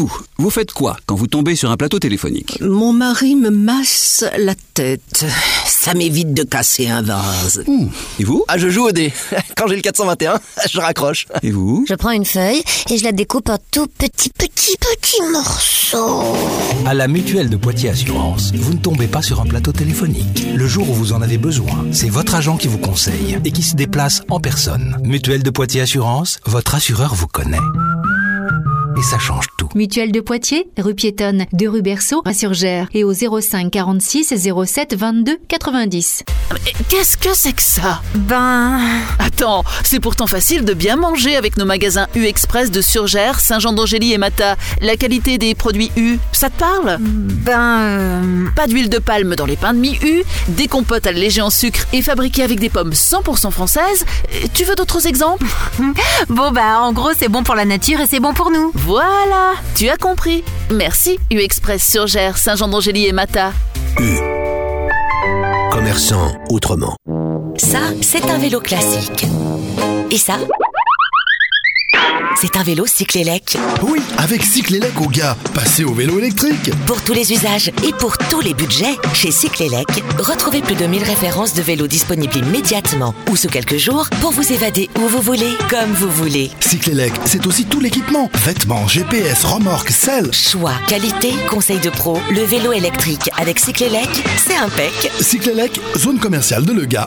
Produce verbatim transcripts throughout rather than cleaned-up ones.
vous, vous faites quoi quand vous tombez sur un plateau téléphonique ? Mon mari me masse la tête. Ça m'évite de casser un vase. Mmh. Et vous ? Ah, je joue au dé. Quand j'ai le quatre cent vingt et un, je raccroche. Et vous ? Je prends une feuille et je la découpe en tout petits, petits, petits morceaux. À la Mutuelle de Poitiers Assurance, vous ne tombez pas sur un plateau téléphonique. Le jour où vous en avez besoin, c'est votre agent qui vous conseille et qui se déplace en personne. Mutuelle de Poitiers Assurance, votre assureur vous connaît. Et ça change tout. Mutuelle de Poitiers, rue piétonne de rue Berceau à Surgères et au zéro cinq quarante-six zéro sept vingt-deux quatre-vingt-dix. Mais qu'est-ce que c'est que ça ? Ben... Attends, c'est pourtant facile de bien manger avec nos magasins U Express de Surgères, Saint-Jean-d'Angély et Mata. La qualité des produits U, ça te parle ? Ben... Euh... Pas d'huile de palme dans les pains de mie U, des compotes allégées en sucre et fabriquées avec des pommes cent pour cent françaises. Tu veux d'autres exemples ? Bon bah en gros c'est bon pour la nature et c'est bon pour nous. Voilà, tu as compris. Merci U Express Surgères, Saint-Jean-d'Angély et Mata. U. Commerçant autrement. Ça, c'est un vélo classique. Et ça, c'est un vélo Cyclélec. Oui, avec Cyclélec au gars, passez au vélo électrique. Pour tous les usages et pour tous les budgets, chez Cyclélec, retrouvez plus de mille références de vélos disponibles immédiatement ou sous quelques jours pour vous évader où vous voulez, comme vous voulez. Cyclélec, c'est aussi tout l'équipement. Vêtements, G P S, remorques, selles. Choix, qualité, conseil de pro, le vélo électrique avec Cyclélec, c'est impec. Cyclélec, zone commerciale de Le Gars.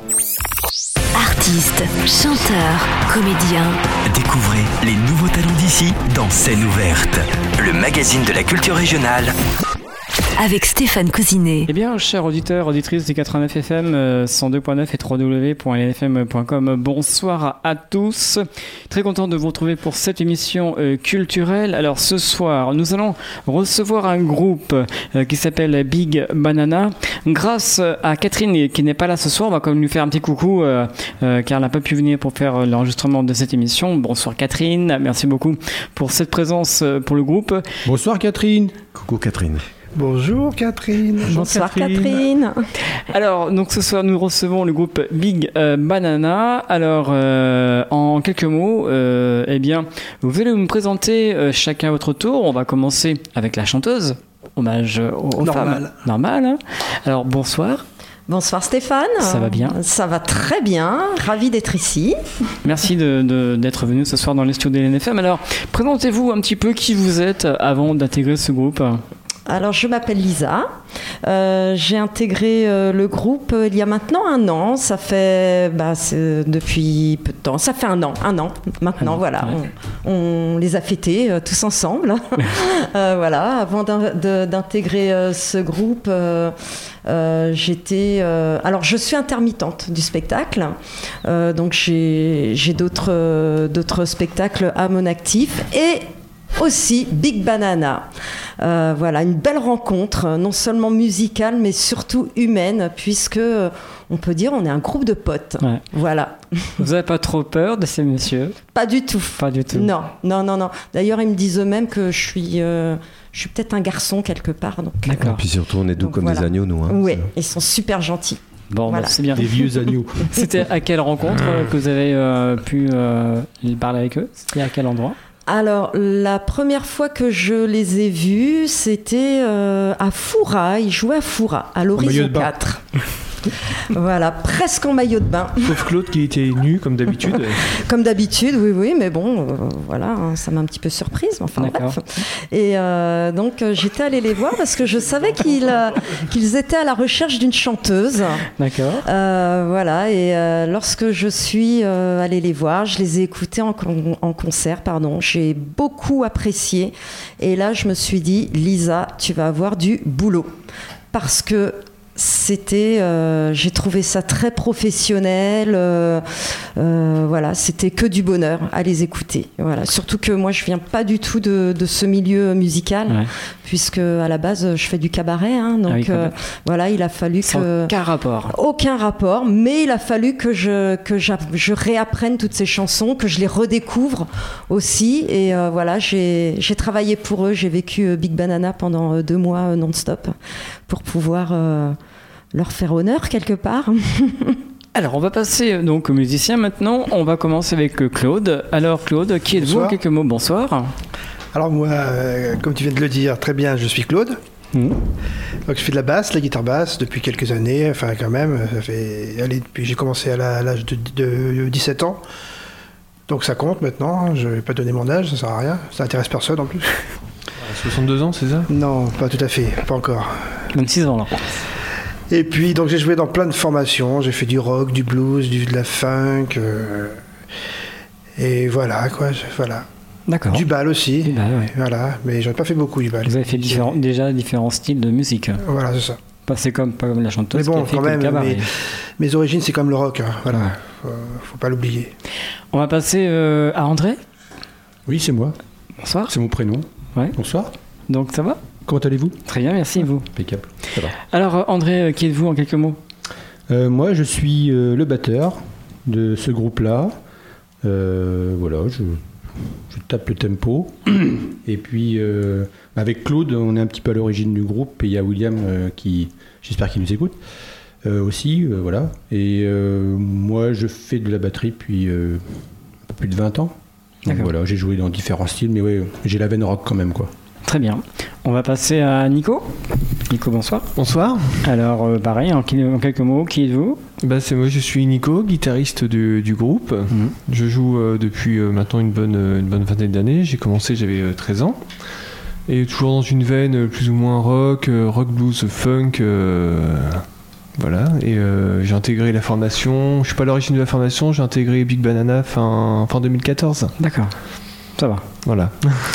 Artistes, chanteurs, comédiens. Découvrez les nouveaux talents d'ici dans Scène ouverte, le magazine de la culture régionale. Avec Stéphane Cousinet. Eh bien, chers auditeurs, auditrices du quatre-vingt-neuf F M, cent deux point neuf et w w w point l f m point com, bonsoir à tous. Très content de vous retrouver pour cette émission euh, culturelle. Alors, ce soir, nous allons recevoir un groupe euh, qui s'appelle Big Banana. Grâce à Catherine, qui n'est pas là ce soir, on va quand même lui faire un petit coucou, euh, euh, car elle n'a pas pu venir pour faire l'enregistrement de cette émission. Bonsoir Catherine, merci beaucoup pour cette présence euh, pour le groupe. Bonsoir Catherine. Coucou Catherine. Bonjour Catherine. Bonsoir Catherine. Catherine. Alors, donc ce soir, nous recevons le groupe Big euh, Banana. Alors, euh, en quelques mots, euh, eh bien, vous allez me présenter euh, chacun à votre tour. On va commencer avec la chanteuse. Hommage aux, aux Normal. femmes. Normal. Hein. Alors, bonsoir. Bonsoir Stéphane. Ça va bien ? Ça va très bien. Ravi d'être ici. Merci de, de, d'être venu ce soir dans les studios de L N F M. Alors, présentez-vous un petit peu qui vous êtes avant d'intégrer ce groupe. Alors, je m'appelle Lisa. Euh, j'ai intégré euh, le groupe euh, il y a maintenant un an. Ça fait bah, c'est depuis peu de temps. Ça fait un an, un an maintenant. Ah, voilà, ouais. on, on les a fêtés euh, tous ensemble. euh, voilà. Avant d'in- de, d'intégrer euh, ce groupe, euh, euh, j'étais. Euh, alors, je suis intermittente du spectacle. Euh, donc, j'ai, j'ai d'autres, euh, d'autres spectacles à mon actif et aussi Big Banana. Euh, voilà, une belle rencontre, non seulement musicale, mais surtout humaine, puisque euh, on peut dire on est un groupe de potes. Ouais. Voilà. Vous n'avez pas trop peur de ces messieurs ? Pas du tout. Pas du tout. Non, non, non, non. D'ailleurs, ils me disent eux-mêmes que je suis, euh, je suis peut-être un garçon quelque part. Donc, D'accord. Et puis surtout, on est doux donc, comme voilà. des agneaux, nous. Hein, oui, ils sont super gentils. Bon, voilà. Bah, c'est bien. Des vieux agneaux. C'était à quelle rencontre que vous avez euh, pu euh, parler avec eux ? C'était à quel endroit ? Alors, la première fois que je les ai vus, c'était euh, à Foura. Ils jouaient à Foura, à l'Horizon quatre. Voilà, presque en maillot de bain. Sauf Claude qui était nu, comme d'habitude. Comme d'habitude, oui, oui, mais bon, euh, voilà, hein, ça m'a un petit peu surprise. Enfin, D'accord. bref. Et euh, donc, euh, j'étais allée les voir parce que je savais qu'ils, euh, qu'ils étaient à la recherche d'une chanteuse. D'accord. Euh, voilà, et euh, lorsque je suis euh, allée les voir, je les ai écoutés en, con- en concert, pardon. J'ai beaucoup apprécié. Et là, je me suis dit, Lisa, tu vas avoir du boulot. Parce que c'était, euh, j'ai trouvé ça très professionnel. Euh, euh, voilà, c'était que du bonheur à les écouter. Voilà, surtout que moi, je viens pas du tout de, de ce milieu musical, ouais. puisque à la base, je fais du cabaret. Hein, donc ah oui, euh, voilà, il a fallu Sans que aucun rapport. Aucun rapport, mais il a fallu que je que je réapprenne toutes ces chansons, que je les redécouvre aussi. Et euh, voilà, j'ai j'ai travaillé pour eux. J'ai vécu Big Banana pendant deux mois non-stop pour pouvoir euh, leur faire honneur quelque part. Alors, on va passer donc aux musiciens maintenant. On va commencer avec Claude. Alors, Claude, qui êtes-vous en quelques mots ? Bonsoir. Alors moi, euh, comme tu viens de le dire très bien, je suis Claude. Mmh. Donc je fais de la basse, la guitare basse depuis quelques années, enfin quand même, ça fait, allez, depuis j'ai commencé à, la, à l'âge de, de dix-sept ans. Donc ça compte maintenant, je vais pas donner mon âge, ça sert à rien, ça intéresse personne en plus. soixante-deux ans, c'est ça? Non, pas tout à fait, pas encore. vingt-six ans là. Et puis donc j'ai joué dans plein de formations, j'ai fait du rock, du blues, du, de la funk, euh, et voilà quoi, je, voilà. D'accord. Du bal aussi, du bal, ouais. Voilà, mais j'en ai pas fait beaucoup du bal. Vous avez fait différents, déjà différents styles de musique. Voilà, c'est ça. Pas, c'est comme, pas comme la chanteuse mais bon, qui a fait quand même, cabaret. mes, mes origines c'est comme le rock, hein, voilà, ouais. faut, faut pas l'oublier. On va passer euh, à André. Oui, c'est moi. Bonsoir. C'est mon prénom. Ouais. Bonsoir. Donc ça va? Comment allez-vous? Très bien, merci, vous. Impeccable. Ça va. Alors André, qui êtes-vous en quelques mots? euh, Moi, je suis euh, le batteur de ce groupe-là. Euh, voilà, je, je tape le tempo. Et puis, euh, avec Claude, on est un petit peu à l'origine du groupe. Et il y a William euh, qui, j'espère qu'il nous écoute euh, aussi. Euh, voilà. Et euh, moi, je fais de la batterie depuis euh, un peu plus de vingt ans. Donc voilà, j'ai joué dans différents styles, mais ouais, j'ai la veine rock quand même, quoi. Très bien. On va passer à Nico. Nico, bonsoir. Bonsoir. Alors, euh, pareil, en, en quelques mots, qui êtes-vous? Bah, c'est moi, je suis Nico, guitariste du, du groupe. Mmh. Je joue euh, depuis euh, maintenant une bonne, une bonne vingtaine d'années. J'ai commencé, j'avais euh, treize ans. Et toujours dans une veine euh, plus ou moins rock, euh, rock, blues, funk. Euh, voilà. Et euh, j'ai intégré la formation. Je suis pas à l'origine de la formation, j'ai intégré Big Banana fin, fin deux mille quatorze. D'accord. Ça va. Voilà.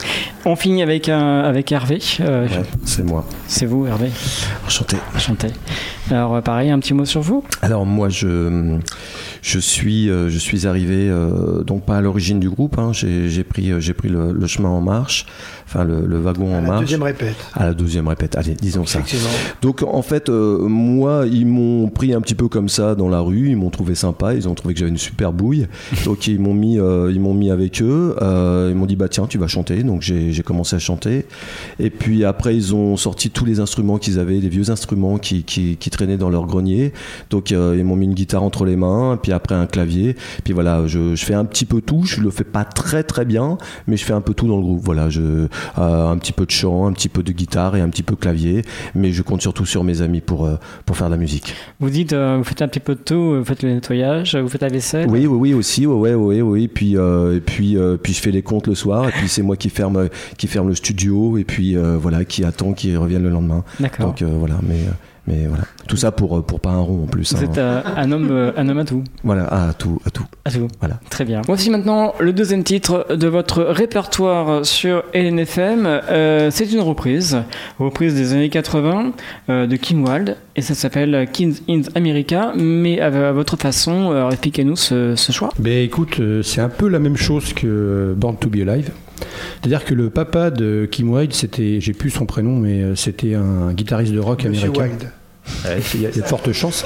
On finit avec, un, avec Hervé. Euh, ouais, c'est moi. C'est vous, Hervé. Enchanté. Enchanté. Alors, pareil, un petit mot sur vous. Alors, moi, je, je, suis, je suis arrivé, euh, donc pas à l'origine du groupe. Hein, j'ai, j'ai pris, j'ai pris le, le chemin en marche, enfin le, le wagon à en marche. À la deuxième répète. À la deuxième répète, allez, disons ça. Donc, en fait, euh, moi, ils m'ont pris un petit peu comme ça dans la rue. Ils m'ont trouvé sympa. Ils ont trouvé que j'avais une super bouille. Donc, ils m'ont mis, euh, ils m'ont mis avec eux. Euh, ils m'ont dit, bah tiens, tu vas chanter. Donc, j'ai, j'ai commencé à chanter. Et puis après, ils ont sorti tous les instruments qu'ils avaient, les vieux instruments qui, qui, qui traînaient dans leur grenier. Donc, euh, ils m'ont mis une guitare entre les mains, puis après un clavier. Puis voilà, je, je fais un petit peu tout. Je le fais pas très très bien, mais je fais un peu tout dans le groupe. Voilà, je, euh, un petit peu de chant, un petit peu de guitare et un petit peu de clavier. Mais je compte surtout sur mes amis pour, euh, pour faire de la musique. Vous dites, euh, vous faites un petit peu de tout, vous faites le nettoyage, vous faites la vaisselle? Oui, oui, oui, aussi. Ouais, ouais, ouais, ouais. Puis, euh, et puis, euh, puis je fais les comptes le soir. Et puis c'est moi qui ferme, qui ferme le studio. Et puis euh, voilà, qui attend qu'ils reviennent le lendemain. D'accord. Donc euh, voilà, mais. Euh, Mais voilà, tout ça pour, pour pas un rond en plus. Vous hein. êtes euh, un, homme, un homme à tout. Voilà, à tout, à tout. À tout. Voilà. Très bien. Voici maintenant le deuxième titre de votre répertoire sur L N F M. Euh, c'est une reprise, reprise des années quatre-vingts euh, de Kim Wilde, et ça s'appelle Kids in America. Mais à, à votre façon, euh, expliquez-nous ce, ce choix. Ben écoute, euh, c'est un peu la même chose que Born to Be Alive. C'est-à-dire que le papa de Kim Wilde, c'était, j'ai plus son prénom, mais c'était un guitariste de rock Monsieur américain. Wilde. Ouais, il y a, il y a de fortes chances.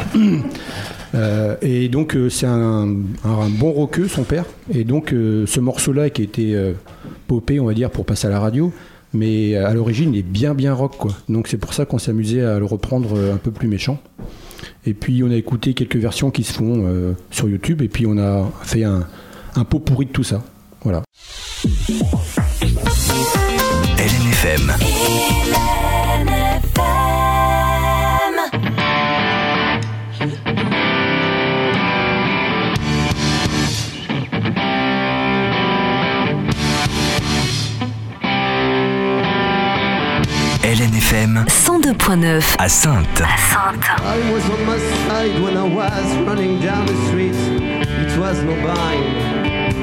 Euh, et donc euh, c'est un, un, un bon rockeux, son père. Et donc euh, ce morceau-là qui a été euh, popé, on va dire, pour passer à la radio, mais à l'origine il est bien bien rock, quoi. Donc c'est pour ça qu'on s'est amusé à le reprendre un peu plus méchant. Et puis on a écouté quelques versions qui se font euh, sur YouTube, et puis on a fait un, un pot pourri de tout ça. Voilà. L N F M. L N F M cent deux point neuf à Saintes. À Saintes. I was on my side when I was running down the street. It was no bind.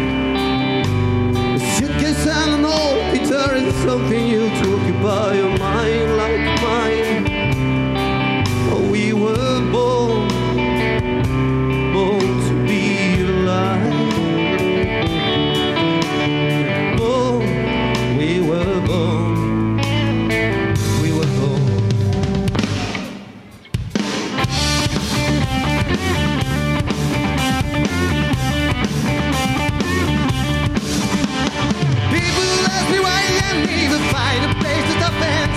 A suitcase and an old guitar is something you to occupy your mind like mine. Oh, we were born, born to be alive. Born, we were born. Find a place to defend.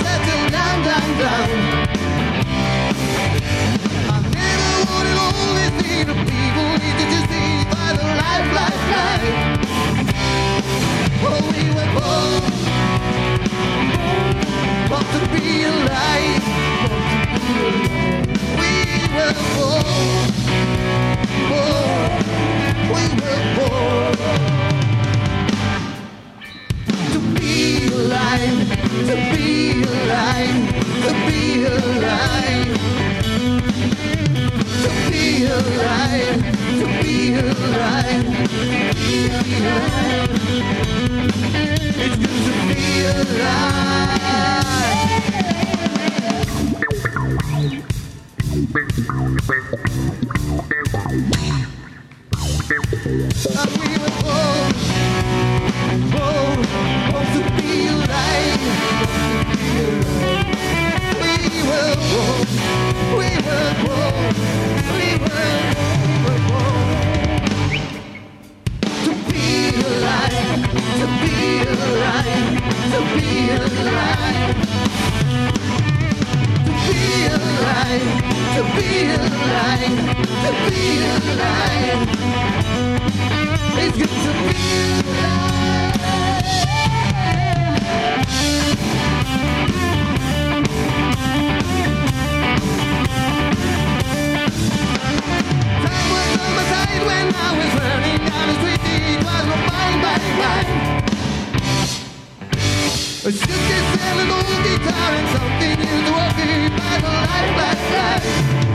sell an old guitar and something new to walk in by the light, light, light.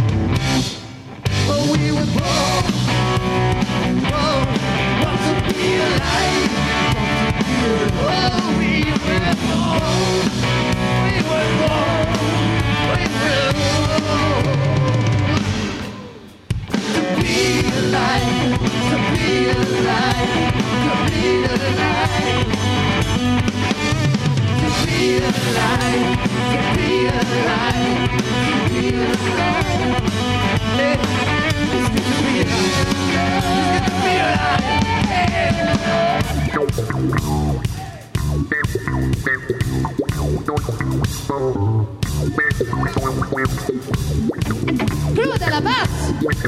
Well, we were born, born, want to be alive, want to be alive. Oh, we were born, we were born, we were born. To be alive, to be alive, to be alive. To be alive, to be alive, to be alive. Hey, it's good to be alive. It's good to be alive. Claude à la basse.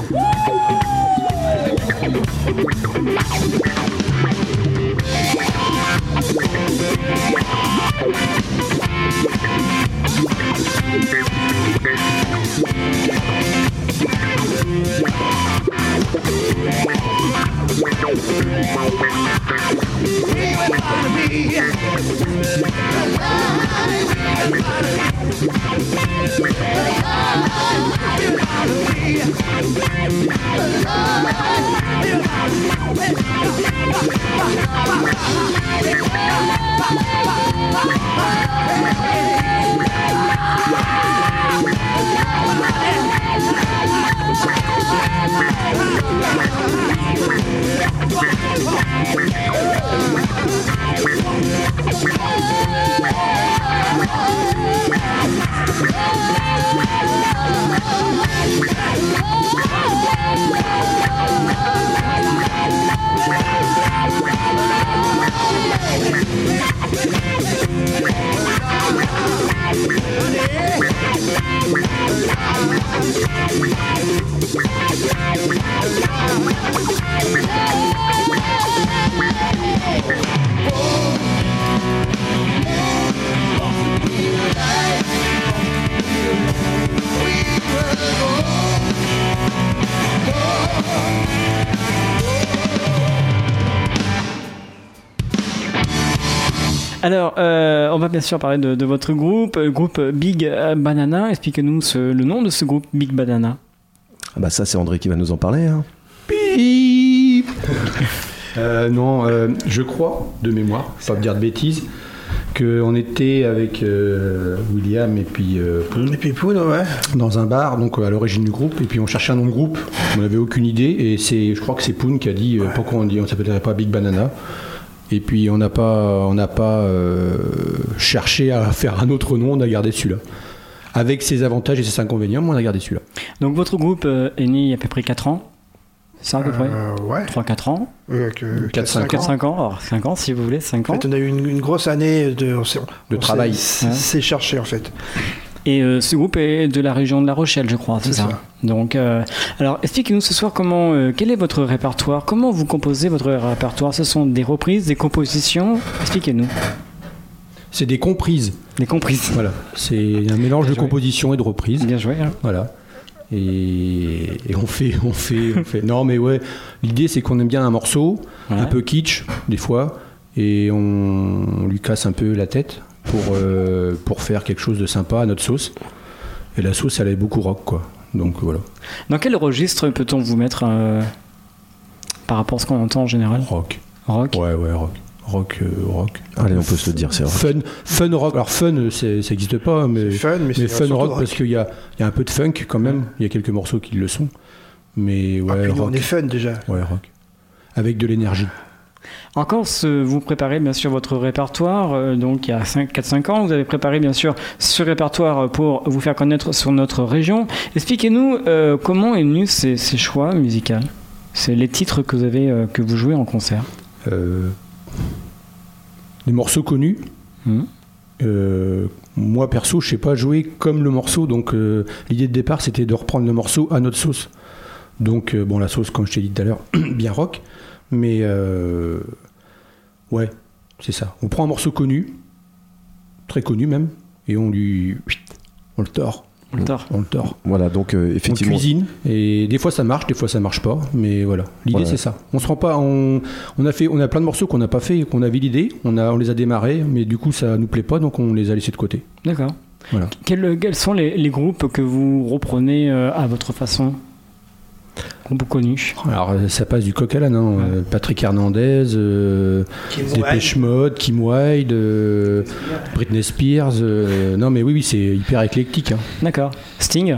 Alors, euh, on va bien sûr parler de, de votre groupe, euh, groupe Big Banana. Expliquez-nous ce, le nom de ce groupe Big Banana. Ah bah ça, c'est André qui va nous en parler. Hein. Bip euh, Non, euh, je crois, de mémoire, pas dire de bêtises, qu'on était avec euh, William et puis euh, Poun, et puis Poun, ouais. dans un bar, donc à l'origine du groupe, et puis on cherchait un nom de groupe, on n'avait aucune idée, et c'est, je crois que c'est Poun qui a dit euh, pourquoi on dit on s'appellerait pas Big Banana. Et puis on n'a pas, on n'a pas euh, cherché à faire un autre nom, on a gardé celui-là. Avec ses avantages et ses inconvénients, mais on a gardé celui-là. Donc votre groupe euh, est né il y a à peu près quatre ans. C'est ça à peu près euh, Ouais. trois quatre ans euh, quatre cinq ans. Alors cinq ans si vous voulez, cinq ans. En fait, on a eu une, une grosse année de, on s'est, de on travail. S'est, ouais. s'est cherché en fait. Et euh, ce groupe est de la région de La Rochelle, je crois, c'est, c'est ça. ça. Donc, euh, alors, expliquez-nous ce soir comment, euh, quel est votre répertoire, comment vous composez votre répertoire. Ce sont des reprises, des compositions. Expliquez-nous. C'est des comprises. Des comprises. Voilà. C'est un mélange Bien de joué. composition et de reprises. Bien joué. Hein. Voilà. Et, et on fait, on fait, on fait. Non, mais ouais. L'idée, c'est qu'on aime bien un morceau, ouais. un peu kitsch des fois, et on, on lui casse un peu la tête. Pour, euh, pour faire quelque chose de sympa à notre sauce. Et la sauce, elle est beaucoup rock, quoi. Donc voilà. Dans quel registre peut-on vous mettre euh, par rapport à ce qu'on entend en général ? Rock. Rock ? Ouais, ouais, rock. Rock, euh, rock. Allez, on peut se le dire, c'est rock. Fun, fun rock. Alors fun, c'est, ça n'existe pas, mais, c'est fun, mais, mais c'est fun rock, rock parce qu'il y a, il y a un peu de funk quand même. Ouais. Il y a quelques morceaux qui le sont. Mais ouais, ah, puis rock. Nous, on est fun déjà. Ouais, rock. Avec de l'énergie. Encore, ce, vous préparez bien sûr votre répertoire, euh, donc il y a quatre cinq ans, vous avez préparé bien sûr ce répertoire pour vous faire connaître sur notre région. Expliquez-nous euh, comment est venu ces, ces choix musicaux, c'est les titres que vous, avez, euh, que vous jouez en concert. Euh, des morceaux connus. Mmh. Euh, moi perso, je sais pas jouer comme le morceau, donc euh, l'idée de départ c'était de reprendre le morceau à notre sauce. Donc euh, bon, la sauce, comme je t'ai dit tout à l'heure, bien rock. Mais euh, ouais, c'est ça. On prend un morceau connu, très connu même, et on lui, on le tord. On le tord. On le tord. Voilà, donc euh, effectivement. On cuisine et des fois ça marche, des fois ça marche pas, mais voilà. L'idée Voilà. c'est ça. On se rend pas, on, on a fait, on a plein de morceaux qu'on n'a pas fait, qu'on avait l'idée, on a, on les a démarrés, mais du coup ça nous plaît pas, donc on les a laissés de côté. D'accord. Voilà. Quels, quels sont les, les groupes que vous reprenez euh, à votre façon? Groupes connus. Alors euh, ça passe du coq à l'âne, hein. Euh, Patrick Hernandez, euh, Kim Dépêche Mode, Kim Wilde, euh, Britney Spears. euh, non mais oui, oui, c'est hyper éclectique. Hein. D'accord. Sting.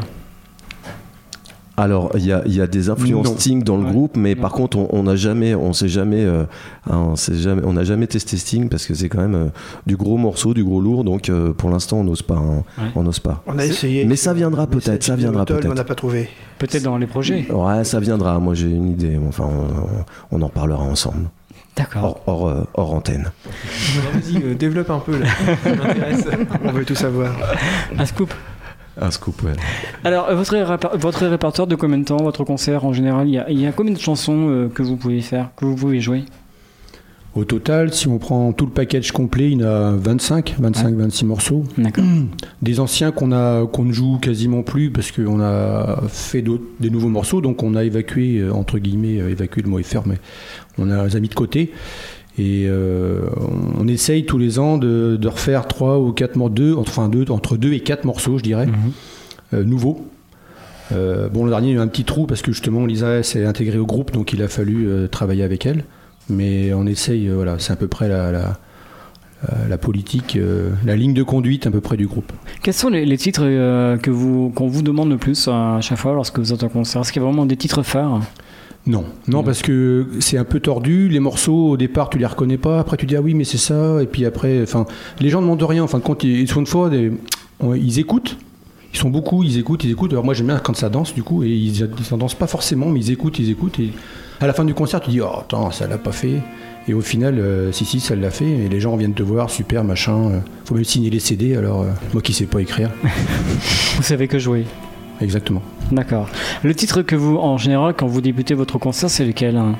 Alors, il y a, il y a des influences Non. Sting dans le Ouais. groupe, mais Non. par contre, on- on n'a jamais, on s'est jamais, euh, hein, on s'est jamais, on n'a jamais testé Sting parce que c'est quand même euh, du gros morceau, du gros lourd. Donc, euh, pour l'instant, on n'ose pas, hein. Ouais. on n'ose pas. On a essayé. Mais ça viendra Mais peut-être, c'est ça viendra Hotel, mais on n'a peut-être. pas trouvé. Peut-être dans les projets. Ouais, ça viendra. Moi, j'ai une idée. Enfin, on, on en parlera ensemble. D'accord. Hors, hors, euh, hors antenne. Vas-y, euh, développe un peu là. Ça m'intéresse. On veut tout savoir. Un scoop. Un scoop, ouais. Alors, euh, votre, répa- votre répertoire de combien de temps, votre concert en général, il y a, il y a combien de chansons euh, que vous pouvez faire, que vous pouvez jouer? Au total, si on prend tout le package complet, il y en a vingt-cinq, vingt-cinq, vingt-six morceaux. D'accord. Des anciens qu'on a, qu'on ne joue quasiment plus parce qu'on a fait d'autres, des nouveaux morceaux, donc on a évacué, euh, entre guillemets, euh, évacué le mot est ferme, mais on a les a mis de côté. Et euh, on essaye tous les ans de, de refaire trois ou quatre morceaux, enfin deux, entre deux et quatre morceaux, je dirais, euh, nouveaux. Euh, bon, le dernier, il y a eu un petit trou parce que justement, Lisa s'est intégrée au groupe, donc il a fallu euh, travailler avec elle. Mais on essaye, euh, voilà, c'est à peu près la, la, la, la politique, euh, la ligne de conduite à peu près du groupe. Quels sont les, les titres euh, que vous, qu'on vous demande le plus à chaque fois lorsque vous êtes en concert? Est-ce qu'il y a vraiment des titres phares? Non, non, parce que c'est un peu tordu. Les morceaux, au départ, tu les reconnais pas. Après, tu dis ah oui, mais c'est ça. Et puis après, enfin, les gens ne demandent rien. En fin de compte, ils, ils sont une fois, des- ils écoutent. Ils sont beaucoup, ils écoutent, ils écoutent. Alors moi, j'aime bien quand ça danse, du coup, et ils ne dansent pas forcément, mais ils écoutent, ils écoutent. Et à la fin du concert, tu dis oh attends, ça l'a pas fait. Et au final, euh, si si, ça l'a fait. Et les gens viennent te voir, super, machin. euh, faut même signer les C D. Alors euh, moi qui sais pas écrire. Vous savez que jouer. Exactement. D'accord. Le titre que vous, en général, quand vous débutez votre concert, c'est lequel, hein?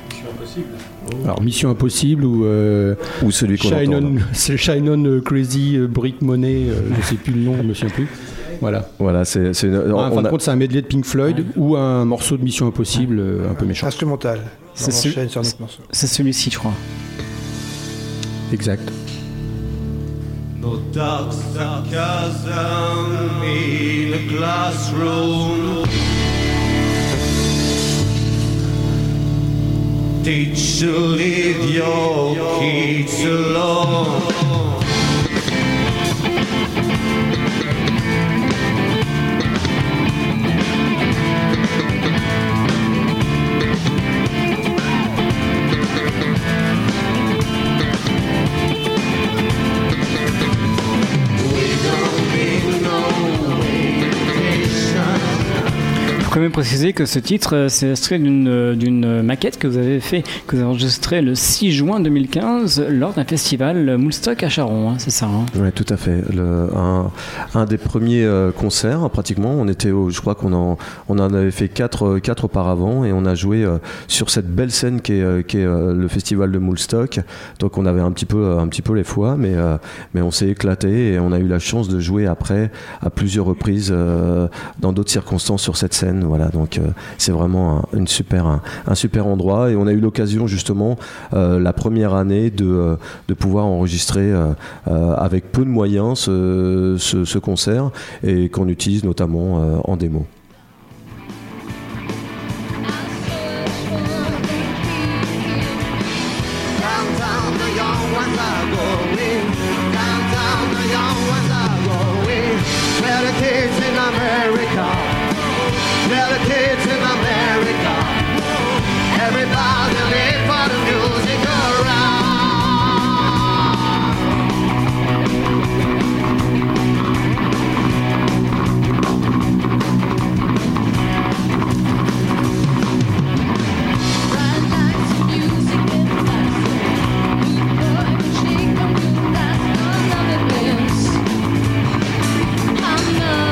Alors Mission Impossible ou euh, ou celui qu'on Shine entend, on, là. c'est Shine on euh, Crazy euh, Brick Money, euh, je sais plus le nom, je me souviens plus. Voilà. Voilà, c'est. c'est une- en on fin de a- compte, c'est un medley de Pink Floyd ou un morceau de Mission Impossible euh, un peu méchant. Instrumental. C'est On ce- enchaîne sur notre morceau. C'est celui-ci, je crois. Exact. No dark sarcasm in a classroom. Teach to leave your kids alone. Il faut quand même préciser que ce titre, euh, c'est extrait d'une, euh, d'une maquette que vous avez fait, que vous avez enregistrée le six juin deux mille quinze lors d'un festival Moulstock à Charon, hein, c'est ça, hein? Ouais, tout à fait. Le, un, un des premiers euh, concerts, pratiquement. On était, au, je crois qu'on en, on en avait fait quatre, euh, quatre auparavant, et on a joué euh, sur cette belle scène qui est, euh, qui est euh, le festival de Moulstock. Donc on avait un petit peu, un petit peu les fois, mais, euh, mais on s'est éclaté et on a eu la chance de jouer après à plusieurs reprises euh, dans d'autres circonstances sur cette scène. Voilà, donc euh, c'est vraiment un, une super, un, un super endroit, et on a eu l'occasion justement euh, la première année de, euh, de pouvoir enregistrer euh, euh, avec peu de moyens ce, ce, ce concert, et qu'on utilise notamment euh, en démo. Downtown, the young ones are going. Downtown, the young ones are going. Where the kids in America. Where the kids in America. Everybody live for the music around.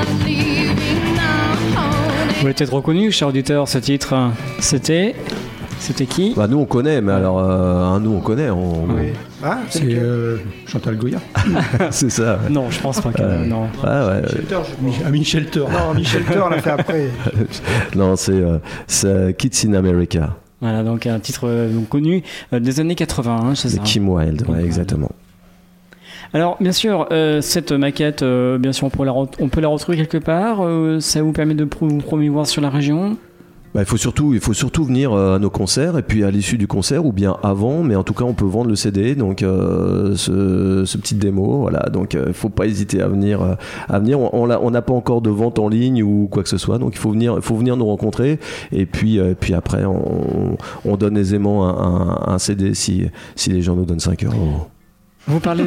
Vous l'avez peut-être reconnu, cher auditeur, ce titre. C'était C'était qui? Bah nous on connaît, mais alors euh, hein, nous on connaît. On... Oui. Ah, c'est euh, Chantal Goya. C'est ça. Ouais. Non, je pense pas que euh, non. Ah ouais. Shelter, je Ah, Michel Thor. Non, Michel Thor l'a fait après. Non, c'est, euh, c'est Kids in America. Voilà, donc un titre euh, donc, connu euh, des années quatre-vingts, hein, c'est de ça. Kim Wilde, ouais, Wilde. exactement. Alors, bien sûr, euh, cette maquette, euh, bien sûr, on peut la, re- on peut la retrouver quelque part. Euh, ça vous permet de pro- vous promouvoir sur la région. Bah, il faut surtout, il faut surtout venir euh, à nos concerts et puis à l'issue du concert ou bien avant, mais en tout cas on peut vendre le C D, donc euh, ce, ce petit démo, voilà. Donc il euh, faut pas hésiter à venir, euh, à venir. On, on l'a- on n'a pas encore de vente en ligne ou quoi que ce soit, donc il faut venir, il faut venir nous rencontrer et puis, euh, puis après on, on donne aisément un, un, un C D si, si les gens nous donnent cinq euros. Vous parlez.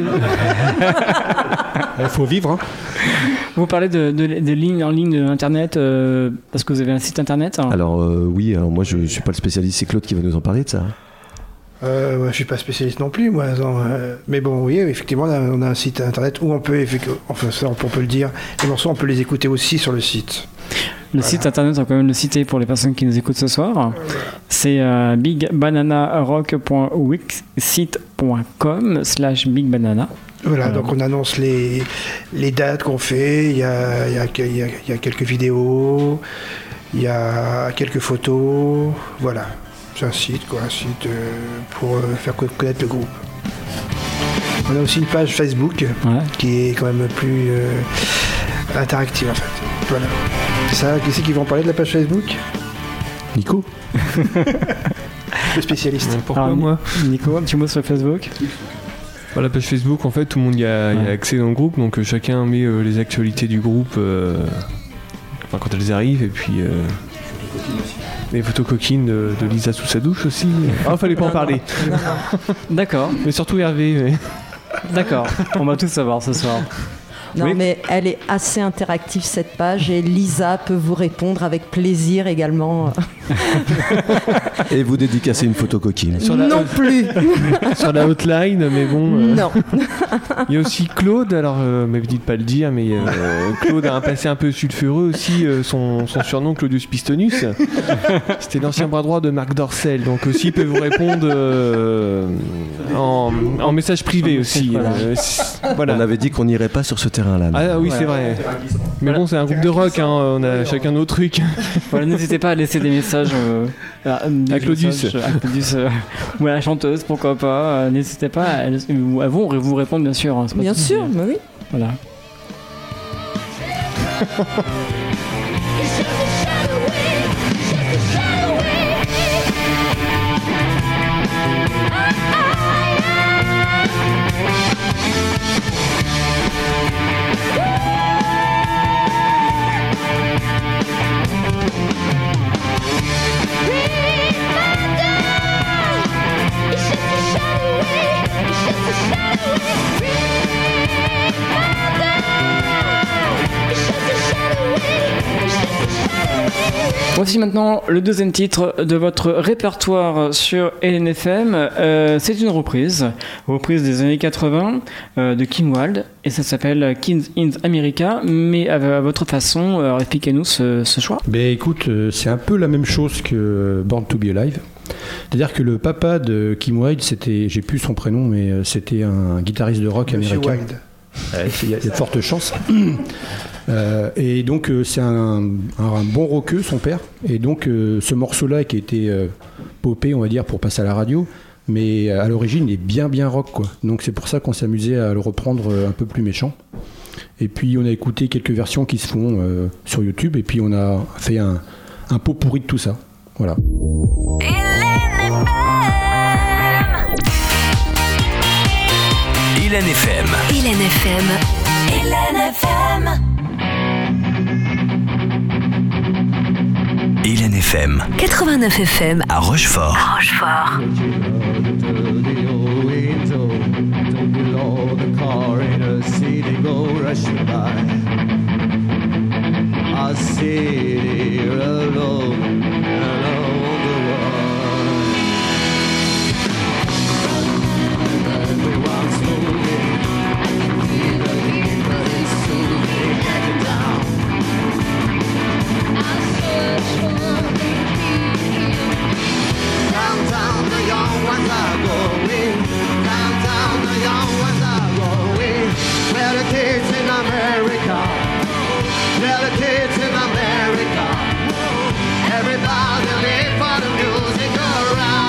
Il faut vivre. Hein. Vous parlez de, de, de lignes en ligne de internet euh, parce que vous avez un site internet. Hein. Alors euh, oui, alors moi je, je suis pas le spécialiste, c'est Claude qui va nous en parler de ça. Euh, ouais, je suis pas spécialiste non plus, moi. Non, euh, mais bon, oui, effectivement, on a, on a un site internet où on peut, enfin ça, on peut, on peut le dire. Les morceaux, on peut les écouter aussi sur le site. Le voilà. Site internet, on va quand même le citer pour les personnes qui nous écoutent ce soir. Voilà. C'est euh, big banana rock point wixsite point com slash big banana. Voilà, donc on annonce les, les dates qu'on fait, il y a, il y, a, il y, a, il y a quelques vidéos, il y a quelques photos, voilà. C'est un site, quoi, un site euh, pour euh, faire connaître le groupe. On a aussi une page Facebook ouais. qui est quand même plus euh, interactive en fait. Voilà. C'est ça, qui c'est qui va en parler de la page Facebook ? Nico. Le spécialiste. Pourquoi Alors, moi Nico, un petit mot sur Facebook. Bah, la page Facebook, en fait, tout le monde y a, ouais. y a accès dans le groupe, donc euh, chacun met euh, les actualités du groupe euh, enfin, quand elles arrivent, et puis euh, les photos coquines de, de Lisa sous sa douche aussi. Ah, fallait pas en parler. D'accord. Mais surtout Hervé. Mais... D'accord, on va tout savoir ce soir. Non, oui. mais elle est assez interactive cette page et Lisa peut vous répondre avec plaisir également. Et vous dédicacez une photo coquine. Sur la, non plus. Sur la hotline, mais bon. Euh, non. Il y a aussi Claude, alors, euh, mais vous dites pas le dire, mais euh, Claude a un passé un peu sulfureux aussi, euh, son, son surnom Claudius Pistonus. C'était l'ancien bras droit de Marc Dorcel, donc aussi il peut vous répondre euh, en, en message privé aussi. Voilà. Euh, voilà. On avait dit qu'on n'irait pas sur ce terrain. Là, ah oui, voilà. C'est vrai. Mais voilà. Bon, c'est un groupe de rock, hein, on a chacun nos trucs. Voilà, n'hésitez pas à laisser des messages euh, à, à Claudius, messages, à Claudius euh, ou à la chanteuse, pourquoi pas. Euh, n'hésitez pas à, à vous, vous répondre, bien sûr. Hein, bien sûr, mais oui. Voilà. Voici maintenant le deuxième titre de votre répertoire sur L N F M. Euh, c'est une reprise, reprise des années quatre-vingts euh, de Kim Wilde, et ça s'appelle Kids in America, mais à, à votre façon. Alors expliquez-nous ce, ce choix. Ben écoute, euh, c'est un peu la même chose que Born to Be Alive. C'est-à-dire que le papa de Kim Wilde, c'était, j'ai plus son prénom, mais c'était un guitariste de rock Monsieur américain. Wilde. Il y a de fortes chances. Euh, et donc euh, c'est un, un, un bon rockeux, son père. Et donc euh, ce morceau-là qui a été euh, popé, on va dire, pour passer à la radio, mais à l'origine il est bien bien rock, quoi. Donc c'est pour ça qu'on s'est amusé à le reprendre un peu plus méchant. Et puis on a écouté quelques versions qui se font euh, sur YouTube, et puis on a fait un, un pot pourri de tout ça. Voilà. L N F M. L N F M. L N F M. L N F M. quatre-vingt-neuf F M. À Rochefort. À Rochefort. Now kids in America. Tell the kids in America. Everybody live for the music around.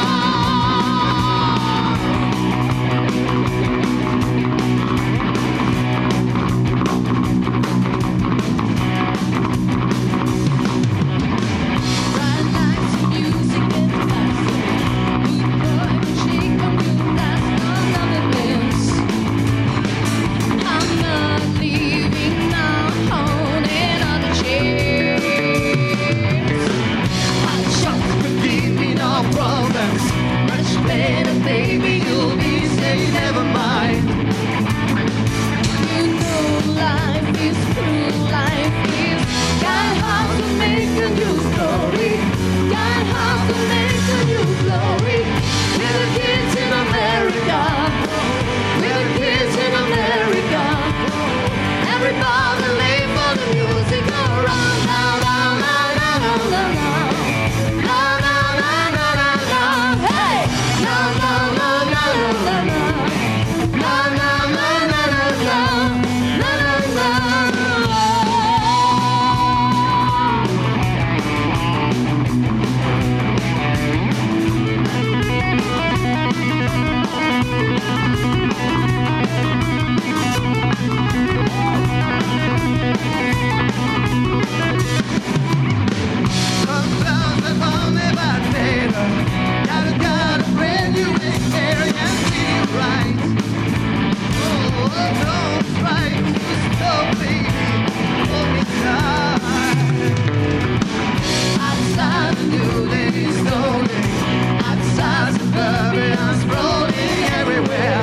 Baby, you'll be safe, never mind. You know life is cruel, life is got how to make a new story. Got how to make a new glory. We're the kids in America. We're the kids in America. Everybody live for the music around. La la la la la la la. La la la la la la. Hey! La la la la la la. La la la la la la. La la la. Some bells are on the back later. Gotta got a brand new experience, feel right. Oh, don't right, just go, baby, hold me tight. Outside the new day's dawning, outside suburban's rolling everywhere.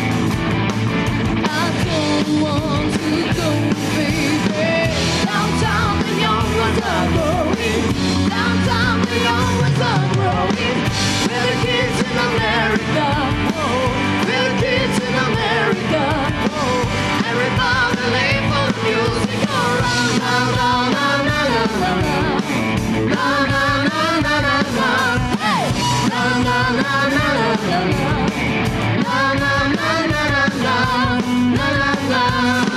I don't want to go, baby. Downtown the young ones are growing. Downtown the young ones are growing. We're the kids in America. Oh, we're the kids in America. Oh, everybody live for the music around. La la la la la la la. La la la la la la. Hey! La la la la la la la. La la la la la la. La la la.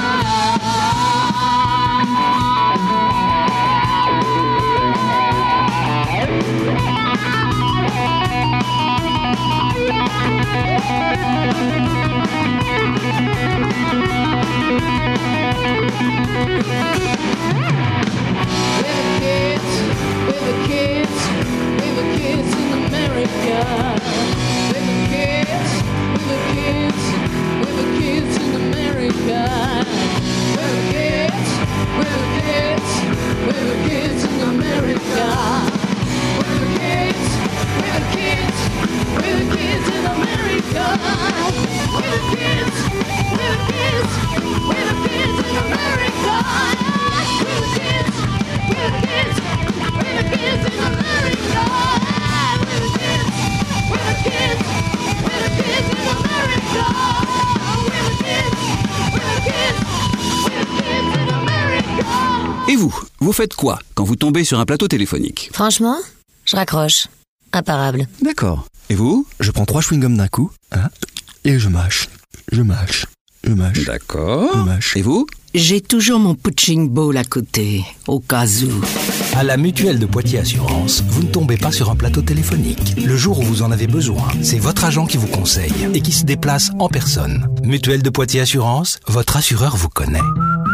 Et vous, vous faites quoi quand vous tombez sur un plateau téléphonique? Franchement, je raccroche. Imparable. D'accord. Et vous? Je prends trois chewing-gums d'un coup, hein, et je mâche, je mâche, je mâche. D'accord. Je mâche. Et vous? J'ai toujours mon punching ball à côté, au cas où. À la Mutuelle de Poitiers Assurance, vous ne tombez pas sur un plateau téléphonique. Le jour où vous en avez besoin, c'est votre agent qui vous conseille et qui se déplace en personne. Mutuelle de Poitiers Assurance, votre assureur vous connaît.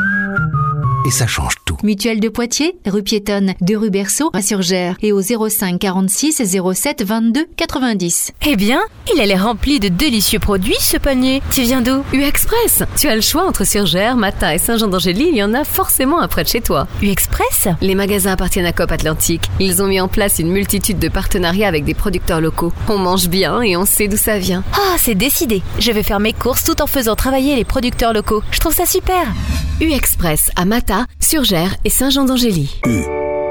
Et ça change tout. Mutuelle de Poitiers, rue piétonne de rue Berceau à Surgères et au zéro cinq quarante-six zéro sept vingt-deux quatre-vingt-dix. Eh bien, il a l'air rempli de délicieux produits ce panier. Tu viens d'où? U-Express. Tu as le choix entre Surgères, Mata et Saint-Jean-d'Angély, il y en a forcément un près de chez toi. U-Express? Les magasins appartiennent à Coop Atlantique. Ils ont mis en place une multitude de partenariats avec des producteurs locaux. On mange bien et on sait d'où ça vient. Ah, c'est décidé. Je vais faire mes courses tout en faisant travailler les producteurs locaux. Je trouve ça super. U-Express à Mata, Surgères et Saint-Jean-d'Angély. U.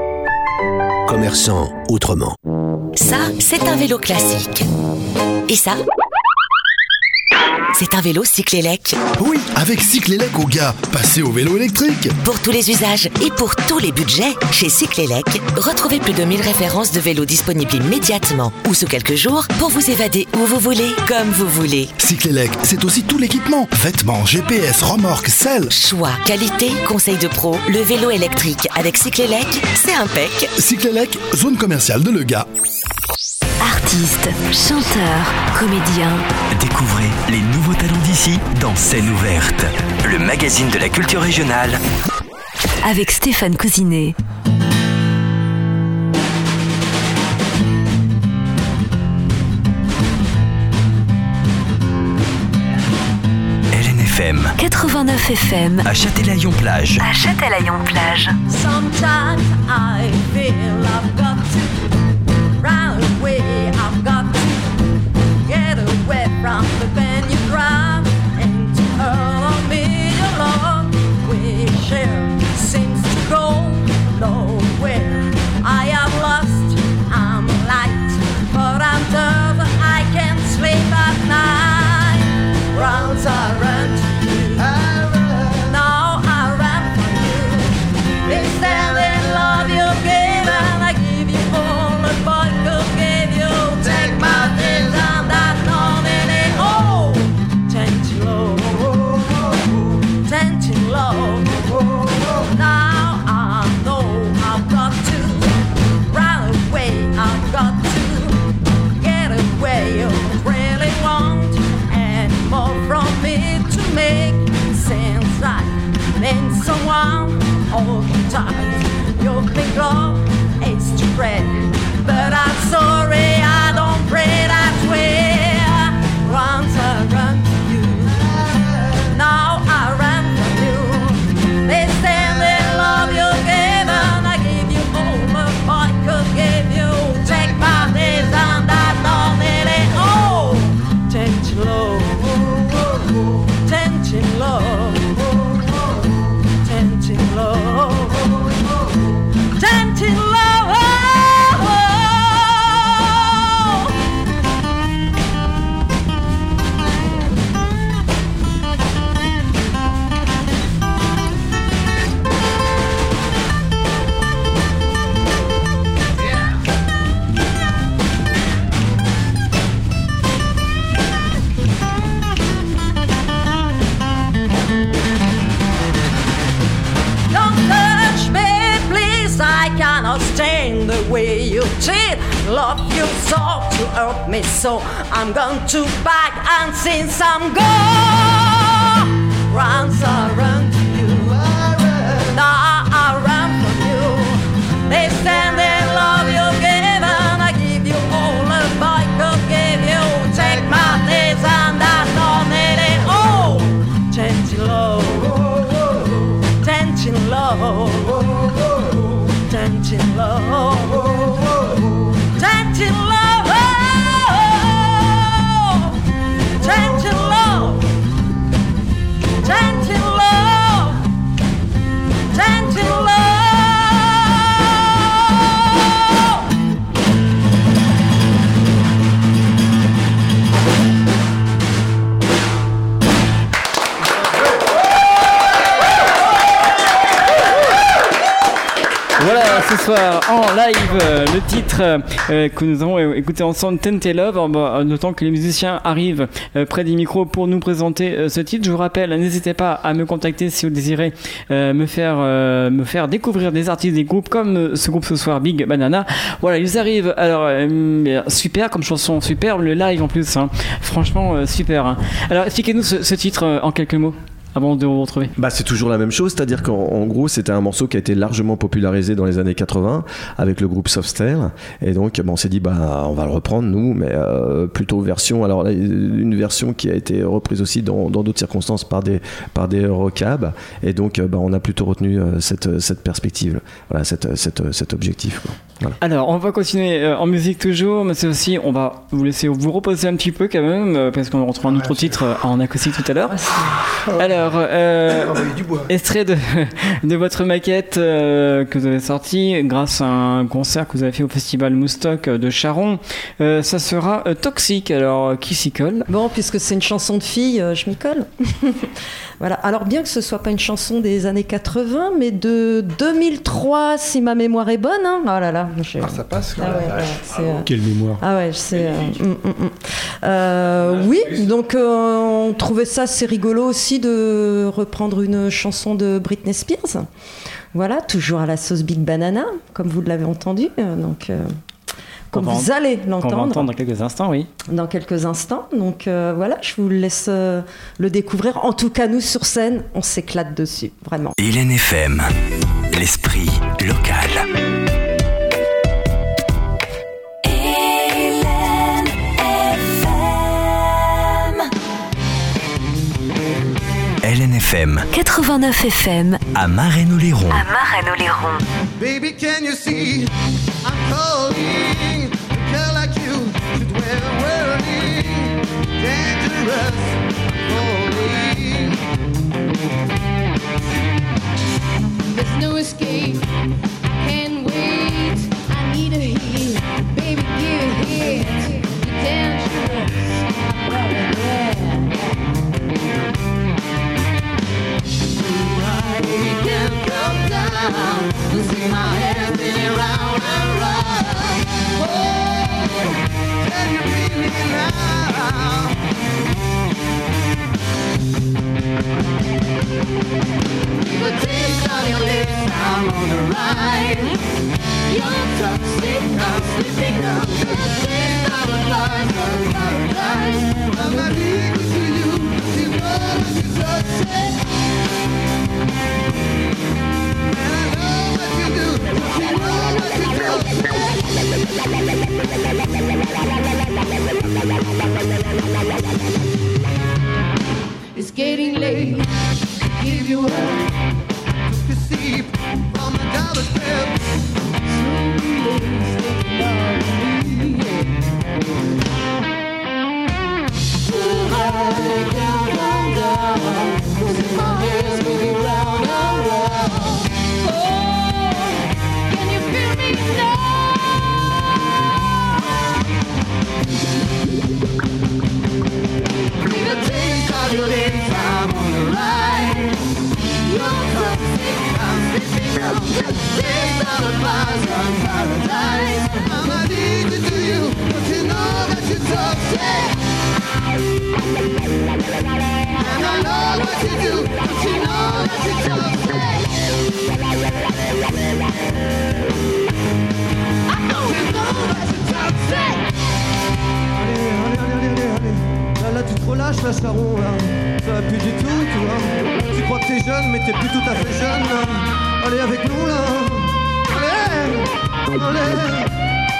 Commerçant autrement. Ça, c'est un vélo classique. Et ça, c'est un vélo Cyclélec. Oui, avec Cyclélec au gars, passez au vélo électrique. Pour tous les usages et pour tous les budgets, chez Cyclélec, retrouvez plus de mille références de vélos disponibles immédiatement ou sous quelques jours pour vous évader où vous voulez, comme vous voulez. Cyclélec, c'est aussi tout l'équipement. Vêtements, G P S, remorques, selles. Choix, qualité, conseil de pro, le vélo électrique avec Cyclélec, c'est impec. Cyclélec, zone commerciale de Le Gars. Artistes, chanteurs, comédiens. Découvrez les nouveaux talents d'ici dans Scène ouverte, le magazine de la culture régionale. Avec Stéphane Cousinet. L N F M quatre-vingt-neuf F M à Châtelaillon-Plage. À Châtelaillon-Plage. Sometimes I feel I've got to run away. I've got to get away from the pain you drive and to hurt me alone. We share seems to go nowhere. I am lost, I'm light, but I'm tough. I can't sleep at night. Rounds I run to you. Now I run for you. Instead of love you give and I give you all the boy could give you. Take my days and that nominee. Oh, tension low, tension low. Now I know I've got to run away. I've got to get away. You really want and more from me to make sense. I need someone all the time. You think love is to pray, but I'm sorry I don't pray that way. Once I run to you, now I run from you. They say they love you give and I give you all the boy could give you. Take my days and I know nearly oh, tension low, tension low, tension low, tension low. Don't touch me, please. I cannot stand the way you treat. Love you so to hurt me so. I'm going to back and since I'm gone, runs I run to you. Now I run from you. They stand they love you give and I give you all the boy could give you. Take my days and I know nearly oh, tension low, tension low, tension low, tension low, tension low, tension low, tension low. Voilà, ce soir en live, euh, le titre euh, que nous avons écouté ensemble, Tenté Love, en, bah, le temps que les musiciens arrivent euh, près des micros pour nous présenter euh, ce titre. Je vous rappelle, n'hésitez pas à me contacter si vous désirez euh, me faire euh, me faire découvrir des artistes, des groupes comme euh, ce groupe ce soir, Big Banana. Voilà, ils arrivent. Alors euh, super comme chanson, super le live en plus. Hein. Franchement euh, super. Hein. Alors expliquez-nous ce, ce titre euh, en quelques mots. Avant de vous retrouver. Bah, c'est toujours la même chose, c'est-à-dire qu'en en gros c'était un morceau qui a été largement popularisé dans les années quatre-vingts avec le groupe Softail, et donc bah, on s'est dit bah on va le reprendre nous, mais euh, plutôt version, alors là, une version qui a été reprise aussi dans, dans d'autres circonstances par des par des rockabs, et donc bah, on a plutôt retenu euh, cette cette perspective, voilà, cette, cette, cet objectif quoi. Voilà. Alors, on va continuer euh, en musique toujours, mais c'est aussi, on va vous laisser vous reposer un petit peu quand même, euh, parce qu'on retrouvera un autre titre euh, en acoustique tout à l'heure. Alors, euh, extrait de, de votre maquette euh, que vous avez sorti grâce à un concert que vous avez fait au festival Moustock de Charon. Euh, ça sera euh, Toxique. Alors, qui s'y colle? Bon, puisque c'est une chanson de fille, euh, je m'y colle. Voilà. Alors, bien que ce soit pas une chanson des années quatre-vingts, mais de deux mille trois, si ma mémoire est bonne. Hein. Oh là là. Je... Ah, ça passe quand ah, même. ouais, ouais, c'est, euh... Quelle mémoire. Ah ouais, je sais. Euh, mm, mm, mm. Euh, oui, donc euh, on trouvait ça assez rigolo aussi de reprendre une chanson de Britney Spears. Voilà, toujours à la sauce Big Banana, comme vous l'avez entendu. Euh, donc. Euh... Comme vous allez l'entendre. On va entendre dans quelques instants, oui. Dans quelques instants. Donc euh, voilà, je vous laisse euh, le découvrir. En tout cas, nous, sur scène, on s'éclate dessus, vraiment. Hélène F M, l'esprit local. Hélène F M. Hélène F M. quatre-vingt-neuf F M. À Marennes-Oléron. À Marennes-Oléron. Baby, can you see I'm calling? A girl like you should wear a warning. Dangerous, falling. There's no escape. I can't wait. I need a hit. Baby, give a hit. You're dangerous. I can't come down. See my head spinning round and round. Oh, can you read me now? The taste on your lips, I'm on the ride. You're toxic, I'm slipping up. The taste of a life of paradise. I'm addicted to you, you know that you're toxic. It's getting late. Give you up. Took a sip from a dollar strip. Too high, down, down, down. Pushing my hands, moving round and round. Oh, can you feel me now? Feel the taste of your lips, I'm on the ride. You're toxic, I'm slipping up. The taste of the bars of paradise. I'm addicted to you, but you know that you're toxic. And I know what you do, but you know that you're toxic. I know you know that you're toxic. Allez, allez, allez, allez, allez. Là, là, tu te relâches, là, Charon, là. Ça va plus du tout, tu vois. Tu crois que t'es jeune, mais t'es plus tout à fait jeune, là. Allez, avec nous, là. Allez, allez.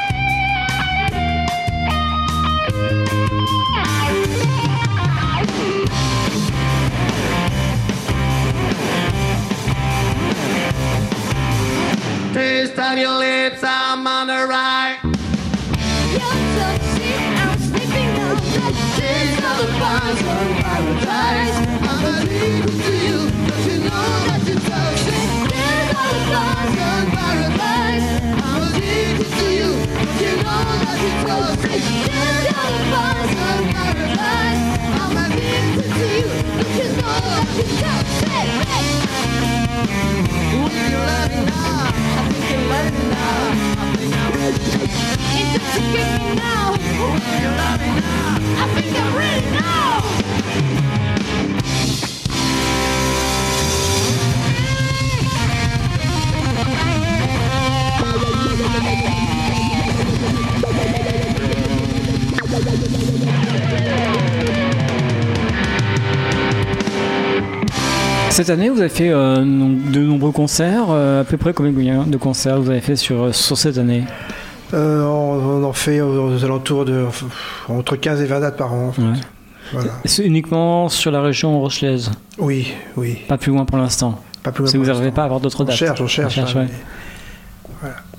Taste of your lips, I'm on the right. You're toxic, I'm sleeping on the taste of the bars of paradise. I'm addicted to you, but you know that you're toxic. Taste of the bars of paradise. I'm addicted to you, but you know that you're toxic. Taste of the bars of paradise. I'm addicted to you, but you know that you're toxic. Who are you loving now? I think you're loving now. I think I'm ready. Intoxicate me now. Who are you loving now? I think I'm ready now. Cette année, vous avez fait euh, de nombreux concerts. Euh, à peu près combien de concerts vous avez fait sur, sur cette année? euh, on, on en fait aux, aux alentours de entre quinze et vingt dates par an. En fait. Ouais. Voilà. C'est uniquement sur la région rochelaise? Oui, oui. Pas plus loin pour l'instant? Pas plus loin. Si vous n'arrivez pas à avoir d'autres dates? On cherche, on cherche. On cherche hein, ouais. mais... voilà.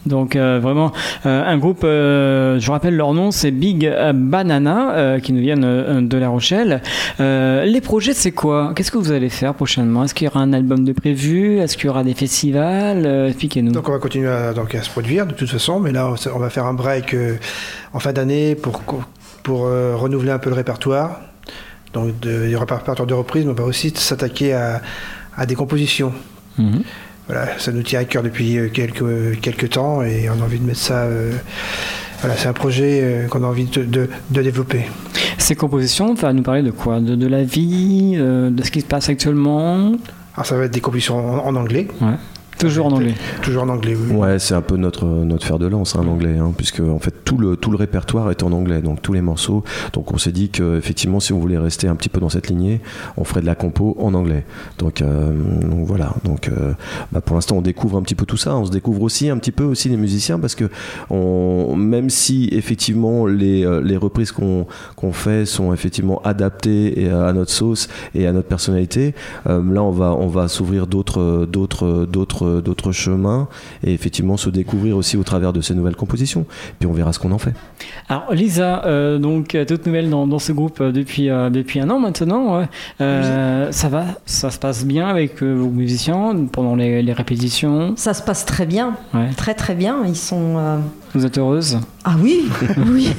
Donc euh, vraiment euh, un groupe, euh, je rappelle leur nom, c'est Big Banana, euh, qui nous viennent euh, de La Rochelle. Euh, les projets, c'est quoi? Qu'est-ce que vous allez faire prochainement? Est-ce qu'il y aura un album de prévu? Est-ce qu'il y aura des festivals? euh, Expliquez-nous. Donc on va continuer à, donc, à se produire de toute façon, mais là on va faire un break euh, en fin d'année pour, pour euh, renouveler un peu le répertoire. Donc de, il y aura un répertoire de reprise, mais on va aussi s'attaquer à, à des compositions. Mmh. Voilà, ça nous tient à cœur depuis quelques, quelques temps et on a envie de mettre ça... Euh, voilà, c'est un projet euh, qu'on a envie de, de, de développer. Ces compositions, ça va nous parler de quoi? de, de la vie, euh, de ce qui se passe actuellement? Alors ça va être des compositions en, en anglais. Ouais. Toujours en anglais. Toujours en anglais, oui. Ouais, c'est un peu notre, notre fer de lance, hein, l'anglais, hein, puisque en fait tout le, tout le répertoire est en anglais, donc tous les morceaux. Donc on s'est dit qu'effectivement, si on voulait rester un petit peu dans cette lignée, on ferait de la compo en anglais. Donc, euh, donc voilà. Donc euh, bah, pour l'instant, on découvre un petit peu tout ça. On se découvre aussi un petit peu aussi les musiciens, parce que on, même si effectivement les, les reprises qu'on, qu'on fait sont effectivement adaptées à notre sauce et à notre personnalité, euh, là on va, on va s'ouvrir d'autres, d'autres, d'autres d'autres chemins et effectivement se découvrir aussi au travers de ces nouvelles compositions. Puis on verra ce qu'on en fait. Alors Lisa, euh, donc toute nouvelle dans, dans ce groupe depuis, euh, depuis un an maintenant. Ouais. Euh, ça va, ça se passe bien avec euh, vos musiciens pendant les, les répétitions? Ça se passe très bien, ouais. Très très bien. Ils sont. Euh... Vous êtes heureuse? Ah oui, oui.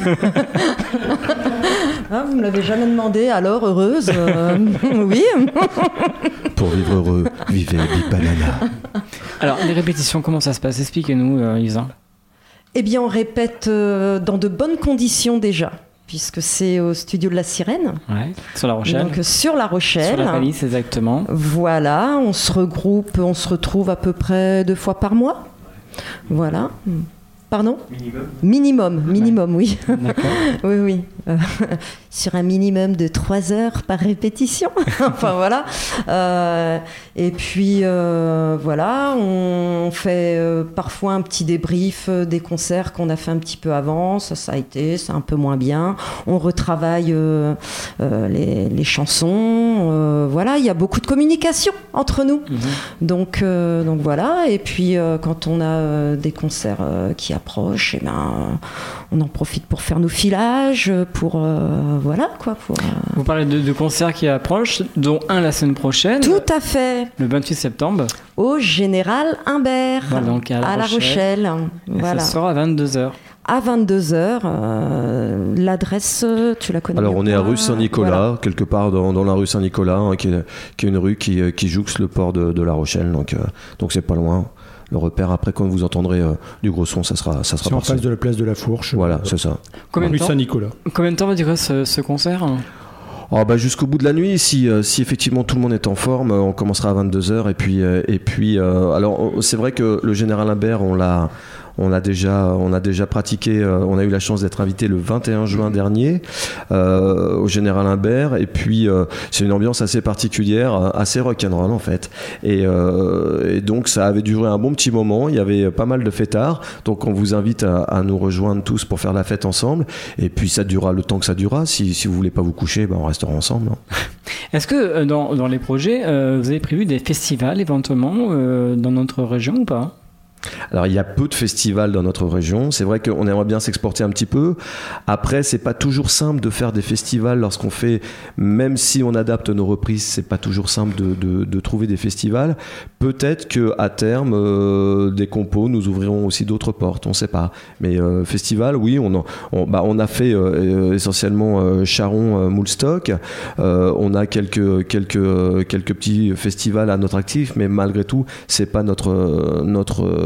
Ah, vous me l'avez jamais demandé, alors heureuse? euh, Oui. Pour vivre heureux, vivez Big Banana. Alors, les répétitions, comment ça se passe? Expliquez-nous, euh, Lisa. Eh bien, on répète euh, dans de bonnes conditions déjà, puisque c'est au studio de la Sirène. Ouais, sur La Rochelle. Donc, sur La Rochelle. Sur la Palisse, exactement. Voilà, on se regroupe, on se retrouve à peu près deux fois par mois. Voilà. Pardon ? Minimum. Minimum, minimum, ouais. Oui. D'accord. Oui, oui. Euh, sur un minimum de trois heures par répétition. Enfin, voilà. Euh, et puis, euh, voilà, on fait euh, parfois un petit débrief des concerts qu'on a fait un petit peu avant. Ça, ça a été, c'est un peu moins bien. On retravaille euh, euh, les, les chansons. Euh, voilà, il y a beaucoup de communication entre nous. Mm-hmm. Donc, euh, donc, voilà. Et puis, euh, quand on a euh, des concerts euh, qui approche, et ben, on en profite pour faire nos filages, pour euh, voilà quoi. Pour, euh... Vous parlez de, de concerts qui approchent, dont un la semaine prochaine. Tout à fait. Le vingt-huit septembre. Au Général Humbert, voilà, donc à La à Rochelle. La Rochelle. Et voilà. Ça sera à vingt-deux heures. À vingt-deux heures, euh, l'adresse, tu la connais? Alors on est à rue Saint-Nicolas, voilà. Quelque part dans, dans la rue Saint-Nicolas, hein, qui, est, qui est une rue qui, qui jouxte le port de, de La Rochelle, donc, euh, donc c'est pas loin. Le repère, après, quand vous entendrez euh, du gros son, ça sera ça sera c'est en face de la place de la Fourche. Voilà, euh, c'est ça. Combien rue de temps, Saint-Nicolas. Combien de temps va durer ce, ce concert? Oh bah jusqu'au bout de la nuit, si, euh, si effectivement tout le monde est en forme, on commencera à vingt-deux heures et puis, euh, et puis euh, alors c'est vrai que le Général Humbert, on l'a... On a déjà, on a déjà pratiqué, euh, on a eu la chance d'être invité le vingt et un juin dernier euh, au Général Humbert, et puis euh, c'est une ambiance assez particulière, assez rock'n'roll en fait, et, euh, et donc ça avait duré un bon petit moment, il y avait pas mal de fêtards, donc on vous invite à, à nous rejoindre tous pour faire la fête ensemble, et puis ça durera le temps que ça durera, si, si vous voulez pas vous coucher, ben on restera ensemble. Hein. Est-ce que dans, dans les projets, euh, vous avez prévu des festivals éventuellement euh, dans notre région ou pas ? Alors il y a peu de festivals dans notre région, c'est vrai qu'on aimerait bien s'exporter un petit peu. Après c'est pas toujours simple de faire des festivals lorsqu'on fait, même si on adapte nos reprises, c'est pas toujours simple de, de, de trouver des festivals. Peut-être qu'à terme euh, des compos nous ouvriront aussi d'autres portes, on sait pas. Mais euh, festival, oui, on, en, on, bah, on a fait euh, essentiellement euh, Charon, euh, Moulstock, euh, on a quelques, quelques, quelques petits festivals à notre actif, mais malgré tout c'est pas notre, notre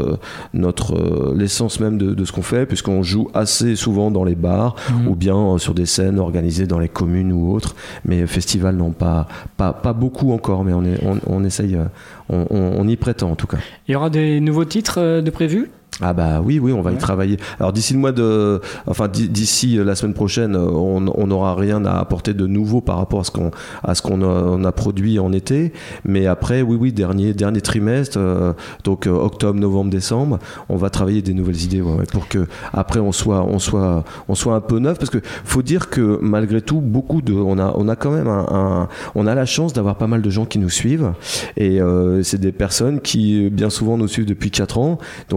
notre l'essence même de, de ce qu'on fait, puisqu'on joue assez souvent dans les bars mmh. ou bien sur des scènes organisées dans les communes ou autres, mais festivals non, pas pas pas beaucoup encore, mais on est on, on essaye, on, on, on y prétend en tout cas. Il y aura des nouveaux titres de prévus? Ah bah oui, oui, on va ouais. y travailler. Alors d'ici le mois de, enfin d'ici la semaine prochaine, on n'aura rien à apporter de nouveau par rapport à ce qu'on à ce qu'on a, on a produit en été. Mais après, oui, oui, dernier dernier trimestre, euh, donc euh, octobre, novembre, décembre, on va travailler des nouvelles idées, ouais, ouais, pour que après on soit on soit on soit un peu neuf, parce que faut dire que malgré tout, beaucoup de, on a on a quand même un, un on a la chance d'avoir pas mal de gens qui nous suivent, et euh, c'est des personnes qui bien souvent nous suivent depuis quatre ans, donc qui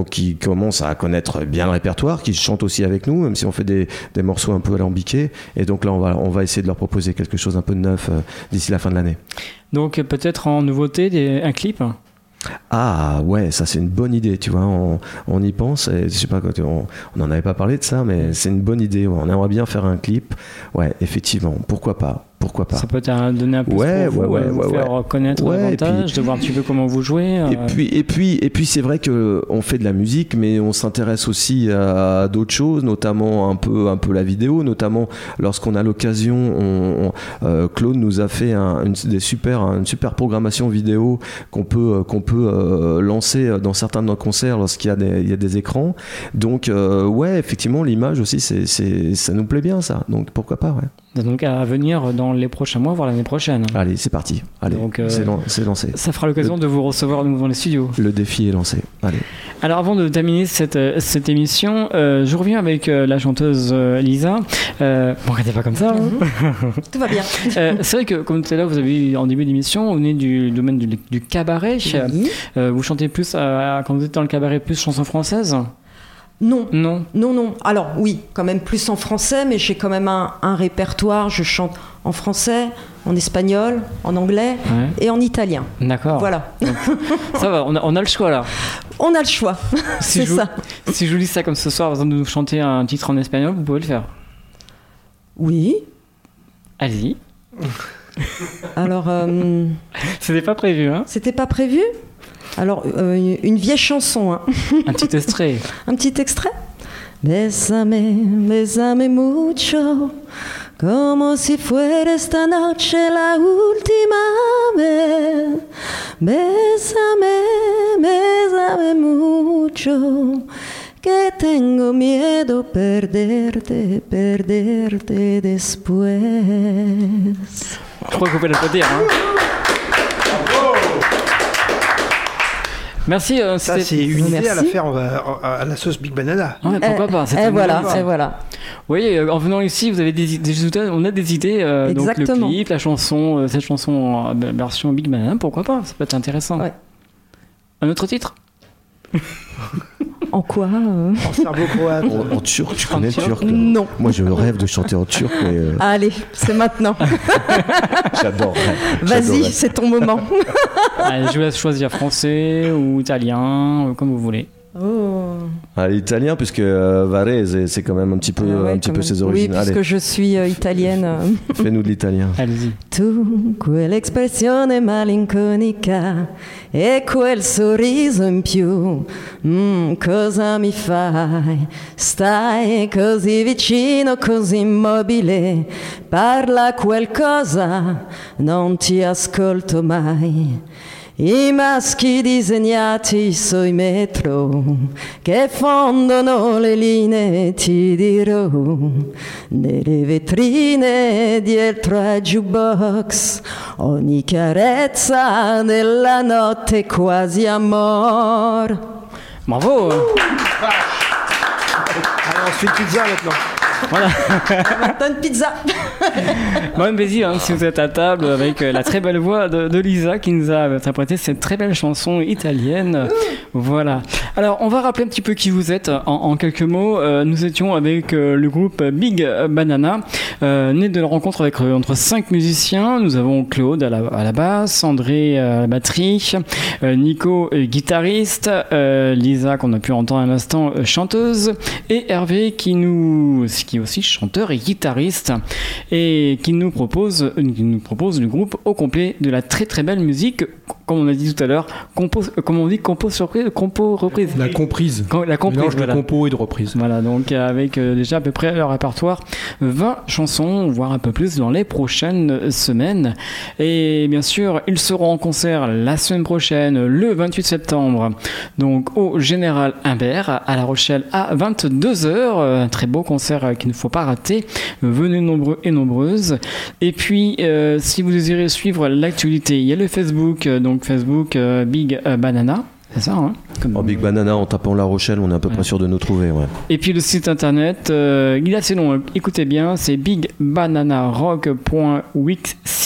commence à connaître bien le répertoire, qui chante aussi avec nous, même si on fait des, des morceaux un peu alambiqués. Et donc là, on va, on va essayer de leur proposer quelque chose un peu de neuf euh, d'ici la fin de l'année. Donc peut-être en nouveauté, des, un clip. Ah ouais, ça c'est une bonne idée, tu vois, on, on y pense, et je sais pas, on n'en avait pas parlé de ça, mais c'est une bonne idée, ouais, on aimerait bien faire un clip, ouais, effectivement, pourquoi pas. Pourquoi pas. Ça peut te donner un peu ouais, de vous, ouais, ouais, vous ouais, faire ouais. connaître ouais, davantage, puis, de voir un petit peu comment vous jouez. Euh... Et puis, et puis, et puis, c'est vrai que on fait de la musique, mais on s'intéresse aussi à d'autres choses, notamment un peu, un peu la vidéo, notamment lorsqu'on a l'occasion. On, on, euh, Claude nous a fait un, une, des super, une super programmation vidéo qu'on peut, qu'on peut euh, lancer dans certains de nos concerts lorsqu'il y a des, il y a des écrans. Donc, euh, ouais, effectivement, l'image aussi, c'est, c'est, ça nous plaît bien, ça. Donc, pourquoi pas, ouais. Donc à venir dans les prochains mois, voire l'année prochaine. Allez, c'est parti. Allez, Donc, euh, c'est, lan- c'est lancé. Ça fera l'occasion le... de vous recevoir à nouveau dans les studios. Le défi est lancé. Allez. Alors avant de terminer cette, cette émission, euh, je reviens avec euh, la chanteuse euh, Lisa. Euh, bon, regardez pas comme ça. Hein. Tout va bien. euh, c'est vrai que comme tout à l'heure, vous avez eu en début d'émission, vous venez du domaine du, du cabaret. Oui. Euh, vous chantez plus, euh, quand vous êtes dans le cabaret, plus chansons françaises ? Non. Non. Non, non. Alors oui, quand même plus en français, mais j'ai quand même un, un répertoire. Je chante en français, en espagnol, en anglais ouais. et en italien. D'accord. Voilà. Donc, ça va, on a, on a le choix là. On a le choix. Si c'est je, ça. Si je vous dis ça comme ce soir, vous allez nous chanter un titre en espagnol, vous pouvez le faire. Oui. Allez-y. Alors. Euh... C'était pas prévu, hein ? C'était pas prévu ? Alors, euh, une vieille chanson. Hein. Un petit extrait. Un petit extrait. Bésame, bésame mucho, como si fuera esta noche la última vez. Bésame, bésame mucho, que tengo miedo perderte, perderte después. Je crois qu'on peut l'applaudir, hein. Merci. Euh, ça, c'est une idée Merci. à la faire on va, à la sauce Big Banana. Ouais, pourquoi eh, pas. Et voilà, et voilà. Oui, en venant ici, vous avez des, des, des on a des idées. Euh, donc le clip, la chanson, euh, cette chanson en version Big Banana, pourquoi pas. Ça peut être intéressant. Ouais. Un autre titre. En quoi euh... En serbo-croate. En, en turc, tu connais le turc? Non. Moi, je rêve de chanter en turc. Mais euh... Allez, c'est maintenant. J'adore. Vas-y, J'adorerais. C'est ton moment. Allez, je vous laisse choisir français ou italien, comme vous voulez. Oh. Ah, l'italien, puisque euh, Varese, c'est quand même un petit peu, ah ouais, un petit peu ses origines. Oui, puisque Allez. je suis euh, italienne. Fais-nous de l'italien. Allez-y. Tu, quell'espressione malinconica e quel sorriso in più, mm, cosa mi fai? Stai così vicino, così immobile, parla qualcosa, non ti ascolto mai. I maschi disegnati sui metro che fondono le linee, ti dirò, nelle vetrine dietro a jukebox, ogni carezza della notte quasi amor. Bravo. Allez, on se fait une pizza maintenant. Voilà. Maintenant une pizza. Bon plaisir hein, si vous êtes à table avec la très belle voix de, de Lisa qui nous a interprété cette très belle chanson italienne. Voilà. Alors on va rappeler un petit peu qui vous êtes en, en quelques mots. Euh, nous étions avec euh, le groupe Big Banana, euh, né de la rencontre avec euh, entre cinq musiciens. Nous avons Claude à la, à la basse, André à la batterie, euh, Nico euh, guitariste, euh, Lisa qu'on a pu entendre un instant euh, chanteuse et Hervé qui nous qui est aussi chanteur et guitariste et qui nous propose, qui nous propose le groupe au complet de la très très belle musique, comme on a dit tout à l'heure, compo, comme on dit, compo surprise, compo reprise. La comprise. La comprise. Mélange voilà. de compo et de reprise. Voilà, donc avec euh, déjà à peu près leur répertoire, vingt chansons, voire un peu plus dans les prochaines semaines. Et bien sûr, ils seront en concert la semaine prochaine, le vingt-huit septembre, donc au Général Imbert à La Rochelle à vingt-deux heures. Un très beau concert qu'il ne faut pas rater. Venez nombreux et nombreuses. Et puis, euh, si vous désirez suivre l'actualité, il y a le Facebook, euh, donc Facebook euh, Big Banana. C'est ça, hein Comme... En Big Banana, en tapant La Rochelle, on est à peu près ouais. sûr de nous trouver. Ouais. Et puis le site internet, euh, il est assez long, écoutez bien, c'est big banana rock point wixsite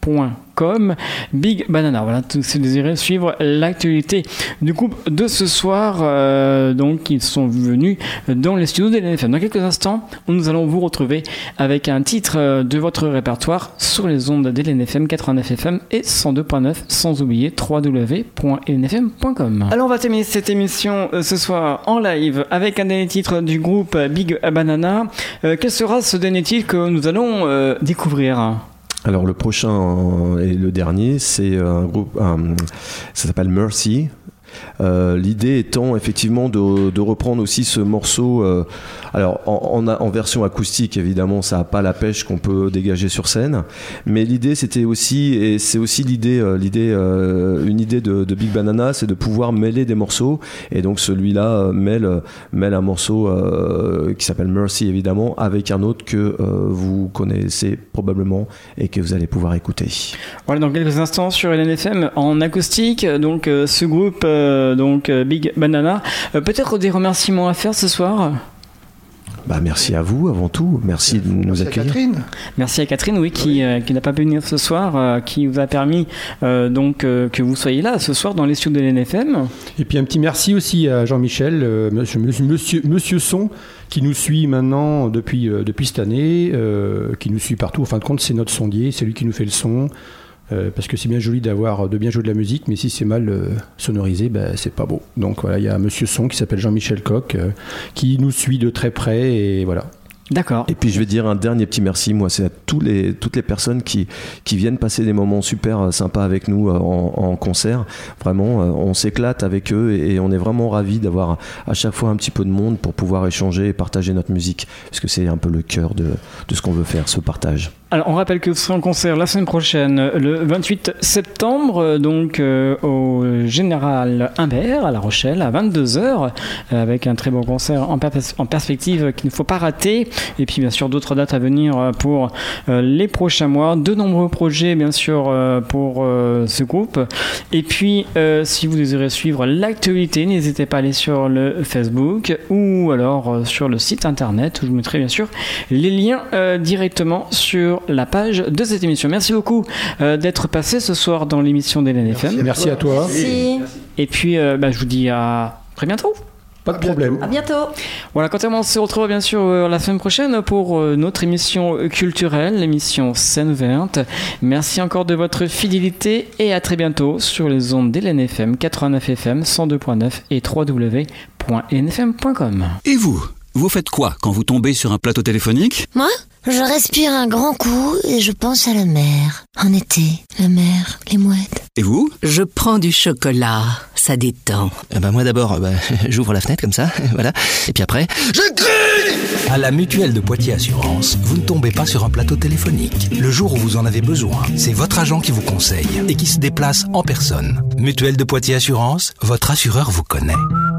point com. Big Banana. Voilà, si vous désirez suivre l'actualité du groupe de ce soir. Euh, donc, ils sont venus dans les studios de l'N F M. Dans quelques instants, nous allons vous retrouver avec un titre de votre répertoire sur les ondes de l'N F M quatre-vingt-neuf F M et cent deux point neuf, sans oublier w w w point l n f m point com. Alors, on va terminer cette émission euh, ce soir en live avec un dernier titre du groupe Big Banana. Euh, quel sera ce dernier titre que nous allons euh, découvrir ? Alors le prochain et le dernier, c'est un groupe, un, ça s'appelle Mercy. Euh, l'idée étant effectivement de, de reprendre aussi ce morceau, euh, alors en, en, en version acoustique évidemment, ça n'a pas la pêche qu'on peut dégager sur scène, mais l'idée c'était aussi, et c'est aussi l'idée, euh, l'idée euh, une idée de, de Big Banana, c'est de pouvoir mêler des morceaux, et donc celui-là euh, mêle, mêle un morceau euh, qui s'appelle Mercy évidemment, avec un autre que euh, vous connaissez probablement et que vous allez pouvoir écouter. Voilà, dans quelques instants sur L N F M en acoustique, donc euh, ce groupe euh, donc euh, Big Banana. Euh, peut-être des remerciements à faire ce soir ? Bah, merci à vous avant tout, merci de nous Merci accueillir. à Catherine. Merci à Catherine, oui, qui, euh, qui n'a pas pu venir ce soir, euh, qui vous a permis euh, donc euh, que vous soyez là ce soir dans les studios de l'N F M. Et puis un petit merci aussi à Jean-Michel, euh, monsieur, monsieur, monsieur Son, qui nous suit maintenant depuis, euh, depuis cette année, euh, qui nous suit partout. En fin de compte, c'est notre sondier, c'est lui qui nous fait le son. Euh, parce que c'est bien joli d'avoir de bien jouer de la musique, mais si c'est mal euh, sonorisé, bah, c'est pas beau. Donc voilà, il y a un monsieur Son qui s'appelle Jean-Michel Coq, euh, qui nous suit de très près, et voilà. D'accord. Et puis je vais dire un dernier petit merci, moi, c'est à tous les, toutes les personnes qui, qui viennent passer des moments super sympas avec nous en, en concert. Vraiment, on s'éclate avec eux et on est vraiment ravis d'avoir à chaque fois un petit peu de monde pour pouvoir échanger et partager notre musique, parce que c'est un peu le cœur de, de ce qu'on veut faire, ce partage. Alors, on rappelle que vous serez en concert la semaine prochaine, le vingt-huit septembre, donc euh, au Général Imbert à La Rochelle à vingt-deux heures, euh, avec un très beau concert en, pers- en perspective qu'il ne faut pas rater. Et puis, bien sûr, d'autres dates à venir pour euh, les prochains mois. De nombreux projets, bien sûr, euh, pour euh, ce groupe. Et puis, euh, si vous désirez suivre l'actualité, n'hésitez pas à aller sur le Facebook ou alors euh, sur le site internet où je vous mettrai, bien sûr, les liens euh, directement sur la page de cette émission. Merci beaucoup euh, d'être passé ce soir dans l'émission d'Hélène F M. Merci à toi. Merci. Et puis, euh, bah, je vous dis à très bientôt. Pas de problème. À bientôt. Voilà, quant à moi, on se retrouve bien sûr euh, la semaine prochaine pour euh, notre émission culturelle, l'émission Scène Ouverte. Merci encore de votre fidélité et à très bientôt sur les ondes d'Hélène F M, quatre-vingt-neuf F M, cent deux point neuf et w w w point l n f m point com. Et vous ? Vous faites quoi quand vous tombez sur un plateau téléphonique ? Moi, je respire un grand coup et je pense à la mer. En été, la mer, les mouettes. Et vous ? Je prends du chocolat, ça détend. Eh ben moi d'abord, bah, j'ouvre la fenêtre comme ça, voilà. Et puis après, je crie ! À la Mutuelle de Poitiers Assurance, vous ne tombez pas sur un plateau téléphonique. Le jour où vous en avez besoin, c'est votre agent qui vous conseille et qui se déplace en personne. Mutuelle de Poitiers Assurance, votre assureur vous connaît.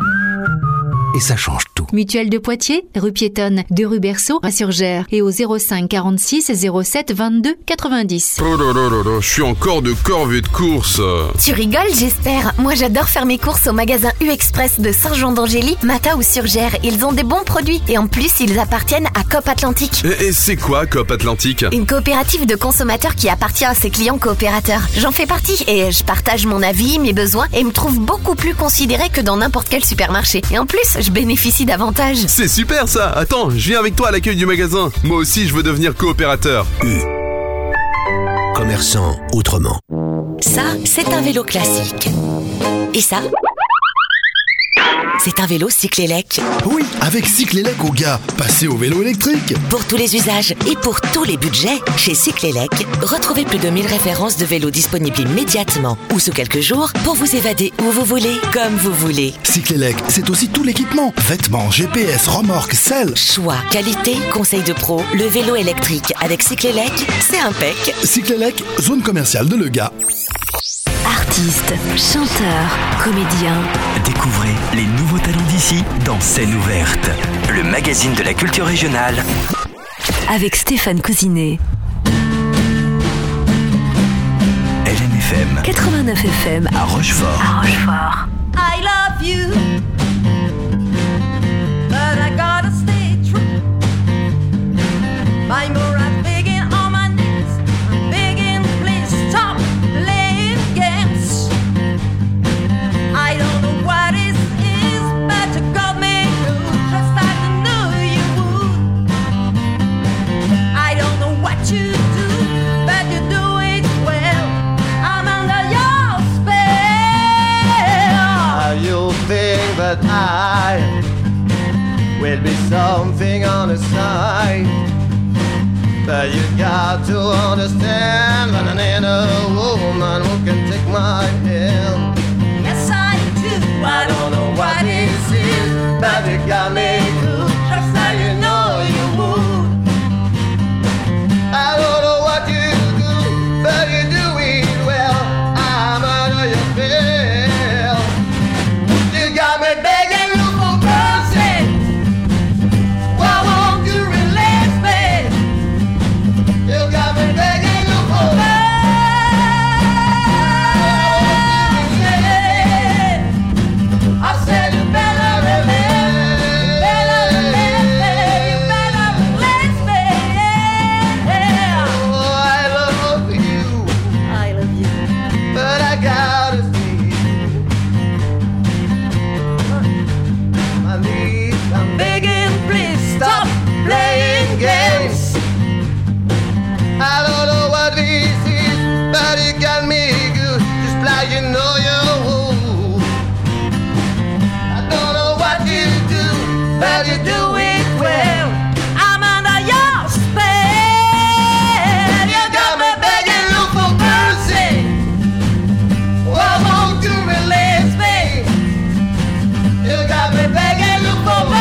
Et ça change tout. Mutuelle de Poitiers, rue piétonne de rue Berceau à Surgères et au zéro cinq quarante-six zéro sept vingt-deux quatre-vingt-dix. Oh là là là là, je suis encore de corvée de course. Tu rigoles, j'espère. Moi, j'adore faire mes courses au magasin U Express de Saint-Jean-d'Angély, Mata ou Surgères. Ils ont des bons produits et en plus, ils appartiennent à Coop Atlantique. Et, et c'est quoi Coop Atlantique ? Une coopérative de consommateurs qui appartient à ses clients coopérateurs. J'en fais partie et je partage mon avis, mes besoins et me trouve beaucoup plus considérée que dans n'importe quel supermarché. Et en plus, je bénéficie d'avantages. C'est super ça. Attends, je viens avec toi à l'accueil du magasin. Moi aussi, je veux devenir coopérateur. U. Commerçant autrement. Ça, c'est un vélo classique. Et ça, c'est un vélo Cyclélec. Oui, avec Cyclélec au gars, passez au vélo électrique. Pour tous les usages et pour tous les budgets, chez Cyclélec, retrouvez plus de mille références de vélos disponibles immédiatement ou sous quelques jours pour vous évader où vous voulez, comme vous voulez. Cyclélec, c'est aussi tout l'équipement. Vêtements, G P S, remorques, selles. Choix, qualité, conseil de pro, le vélo électrique avec Cyclélec, c'est impec. Cyclélec, zone commerciale de Le Gars. Artistes, chanteurs, comédiens. Découvrez les nouveaux talents d'ici dans Scène Ouverte, le magazine de la culture régionale. Avec Stéphane Cousinet. L N F M. quatre-vingt-neuf F M. À Rochefort. À Rochefort. I love you, but I gotta stay true. My more I'm begging on my knees, I'm begging please. that I will be something on the side. But you got to understand that I need a woman who can take my hand. Yes, I do. I don't know what this is, but you got me good, just like you know you would. I don't know what you do, but you do it well. I'm under your spell. You got me begging you for mercy. Why won't you release me? You got me begging you for mercy. I said you better release, better release me, you better release me. Oh, I love you, I love you, but I gotta see my knees. I'm begging, please stop playing games. I don't know what this is, but it got me good, just like you know you would. I don't know what you do, but you do it well. I'm under your spell. You got me begging you for mercy. Why won't you release me? You got me begging you for mercy.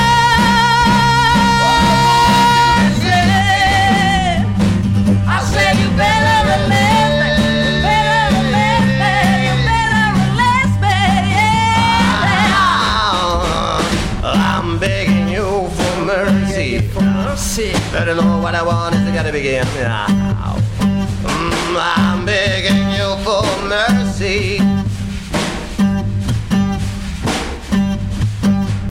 I said you better release me, better release me, you better release me. Yeah. I'm begging you for mercy. for mercy. Better know what I want is I gotta begin now. Mm, I'm begging you for mercy.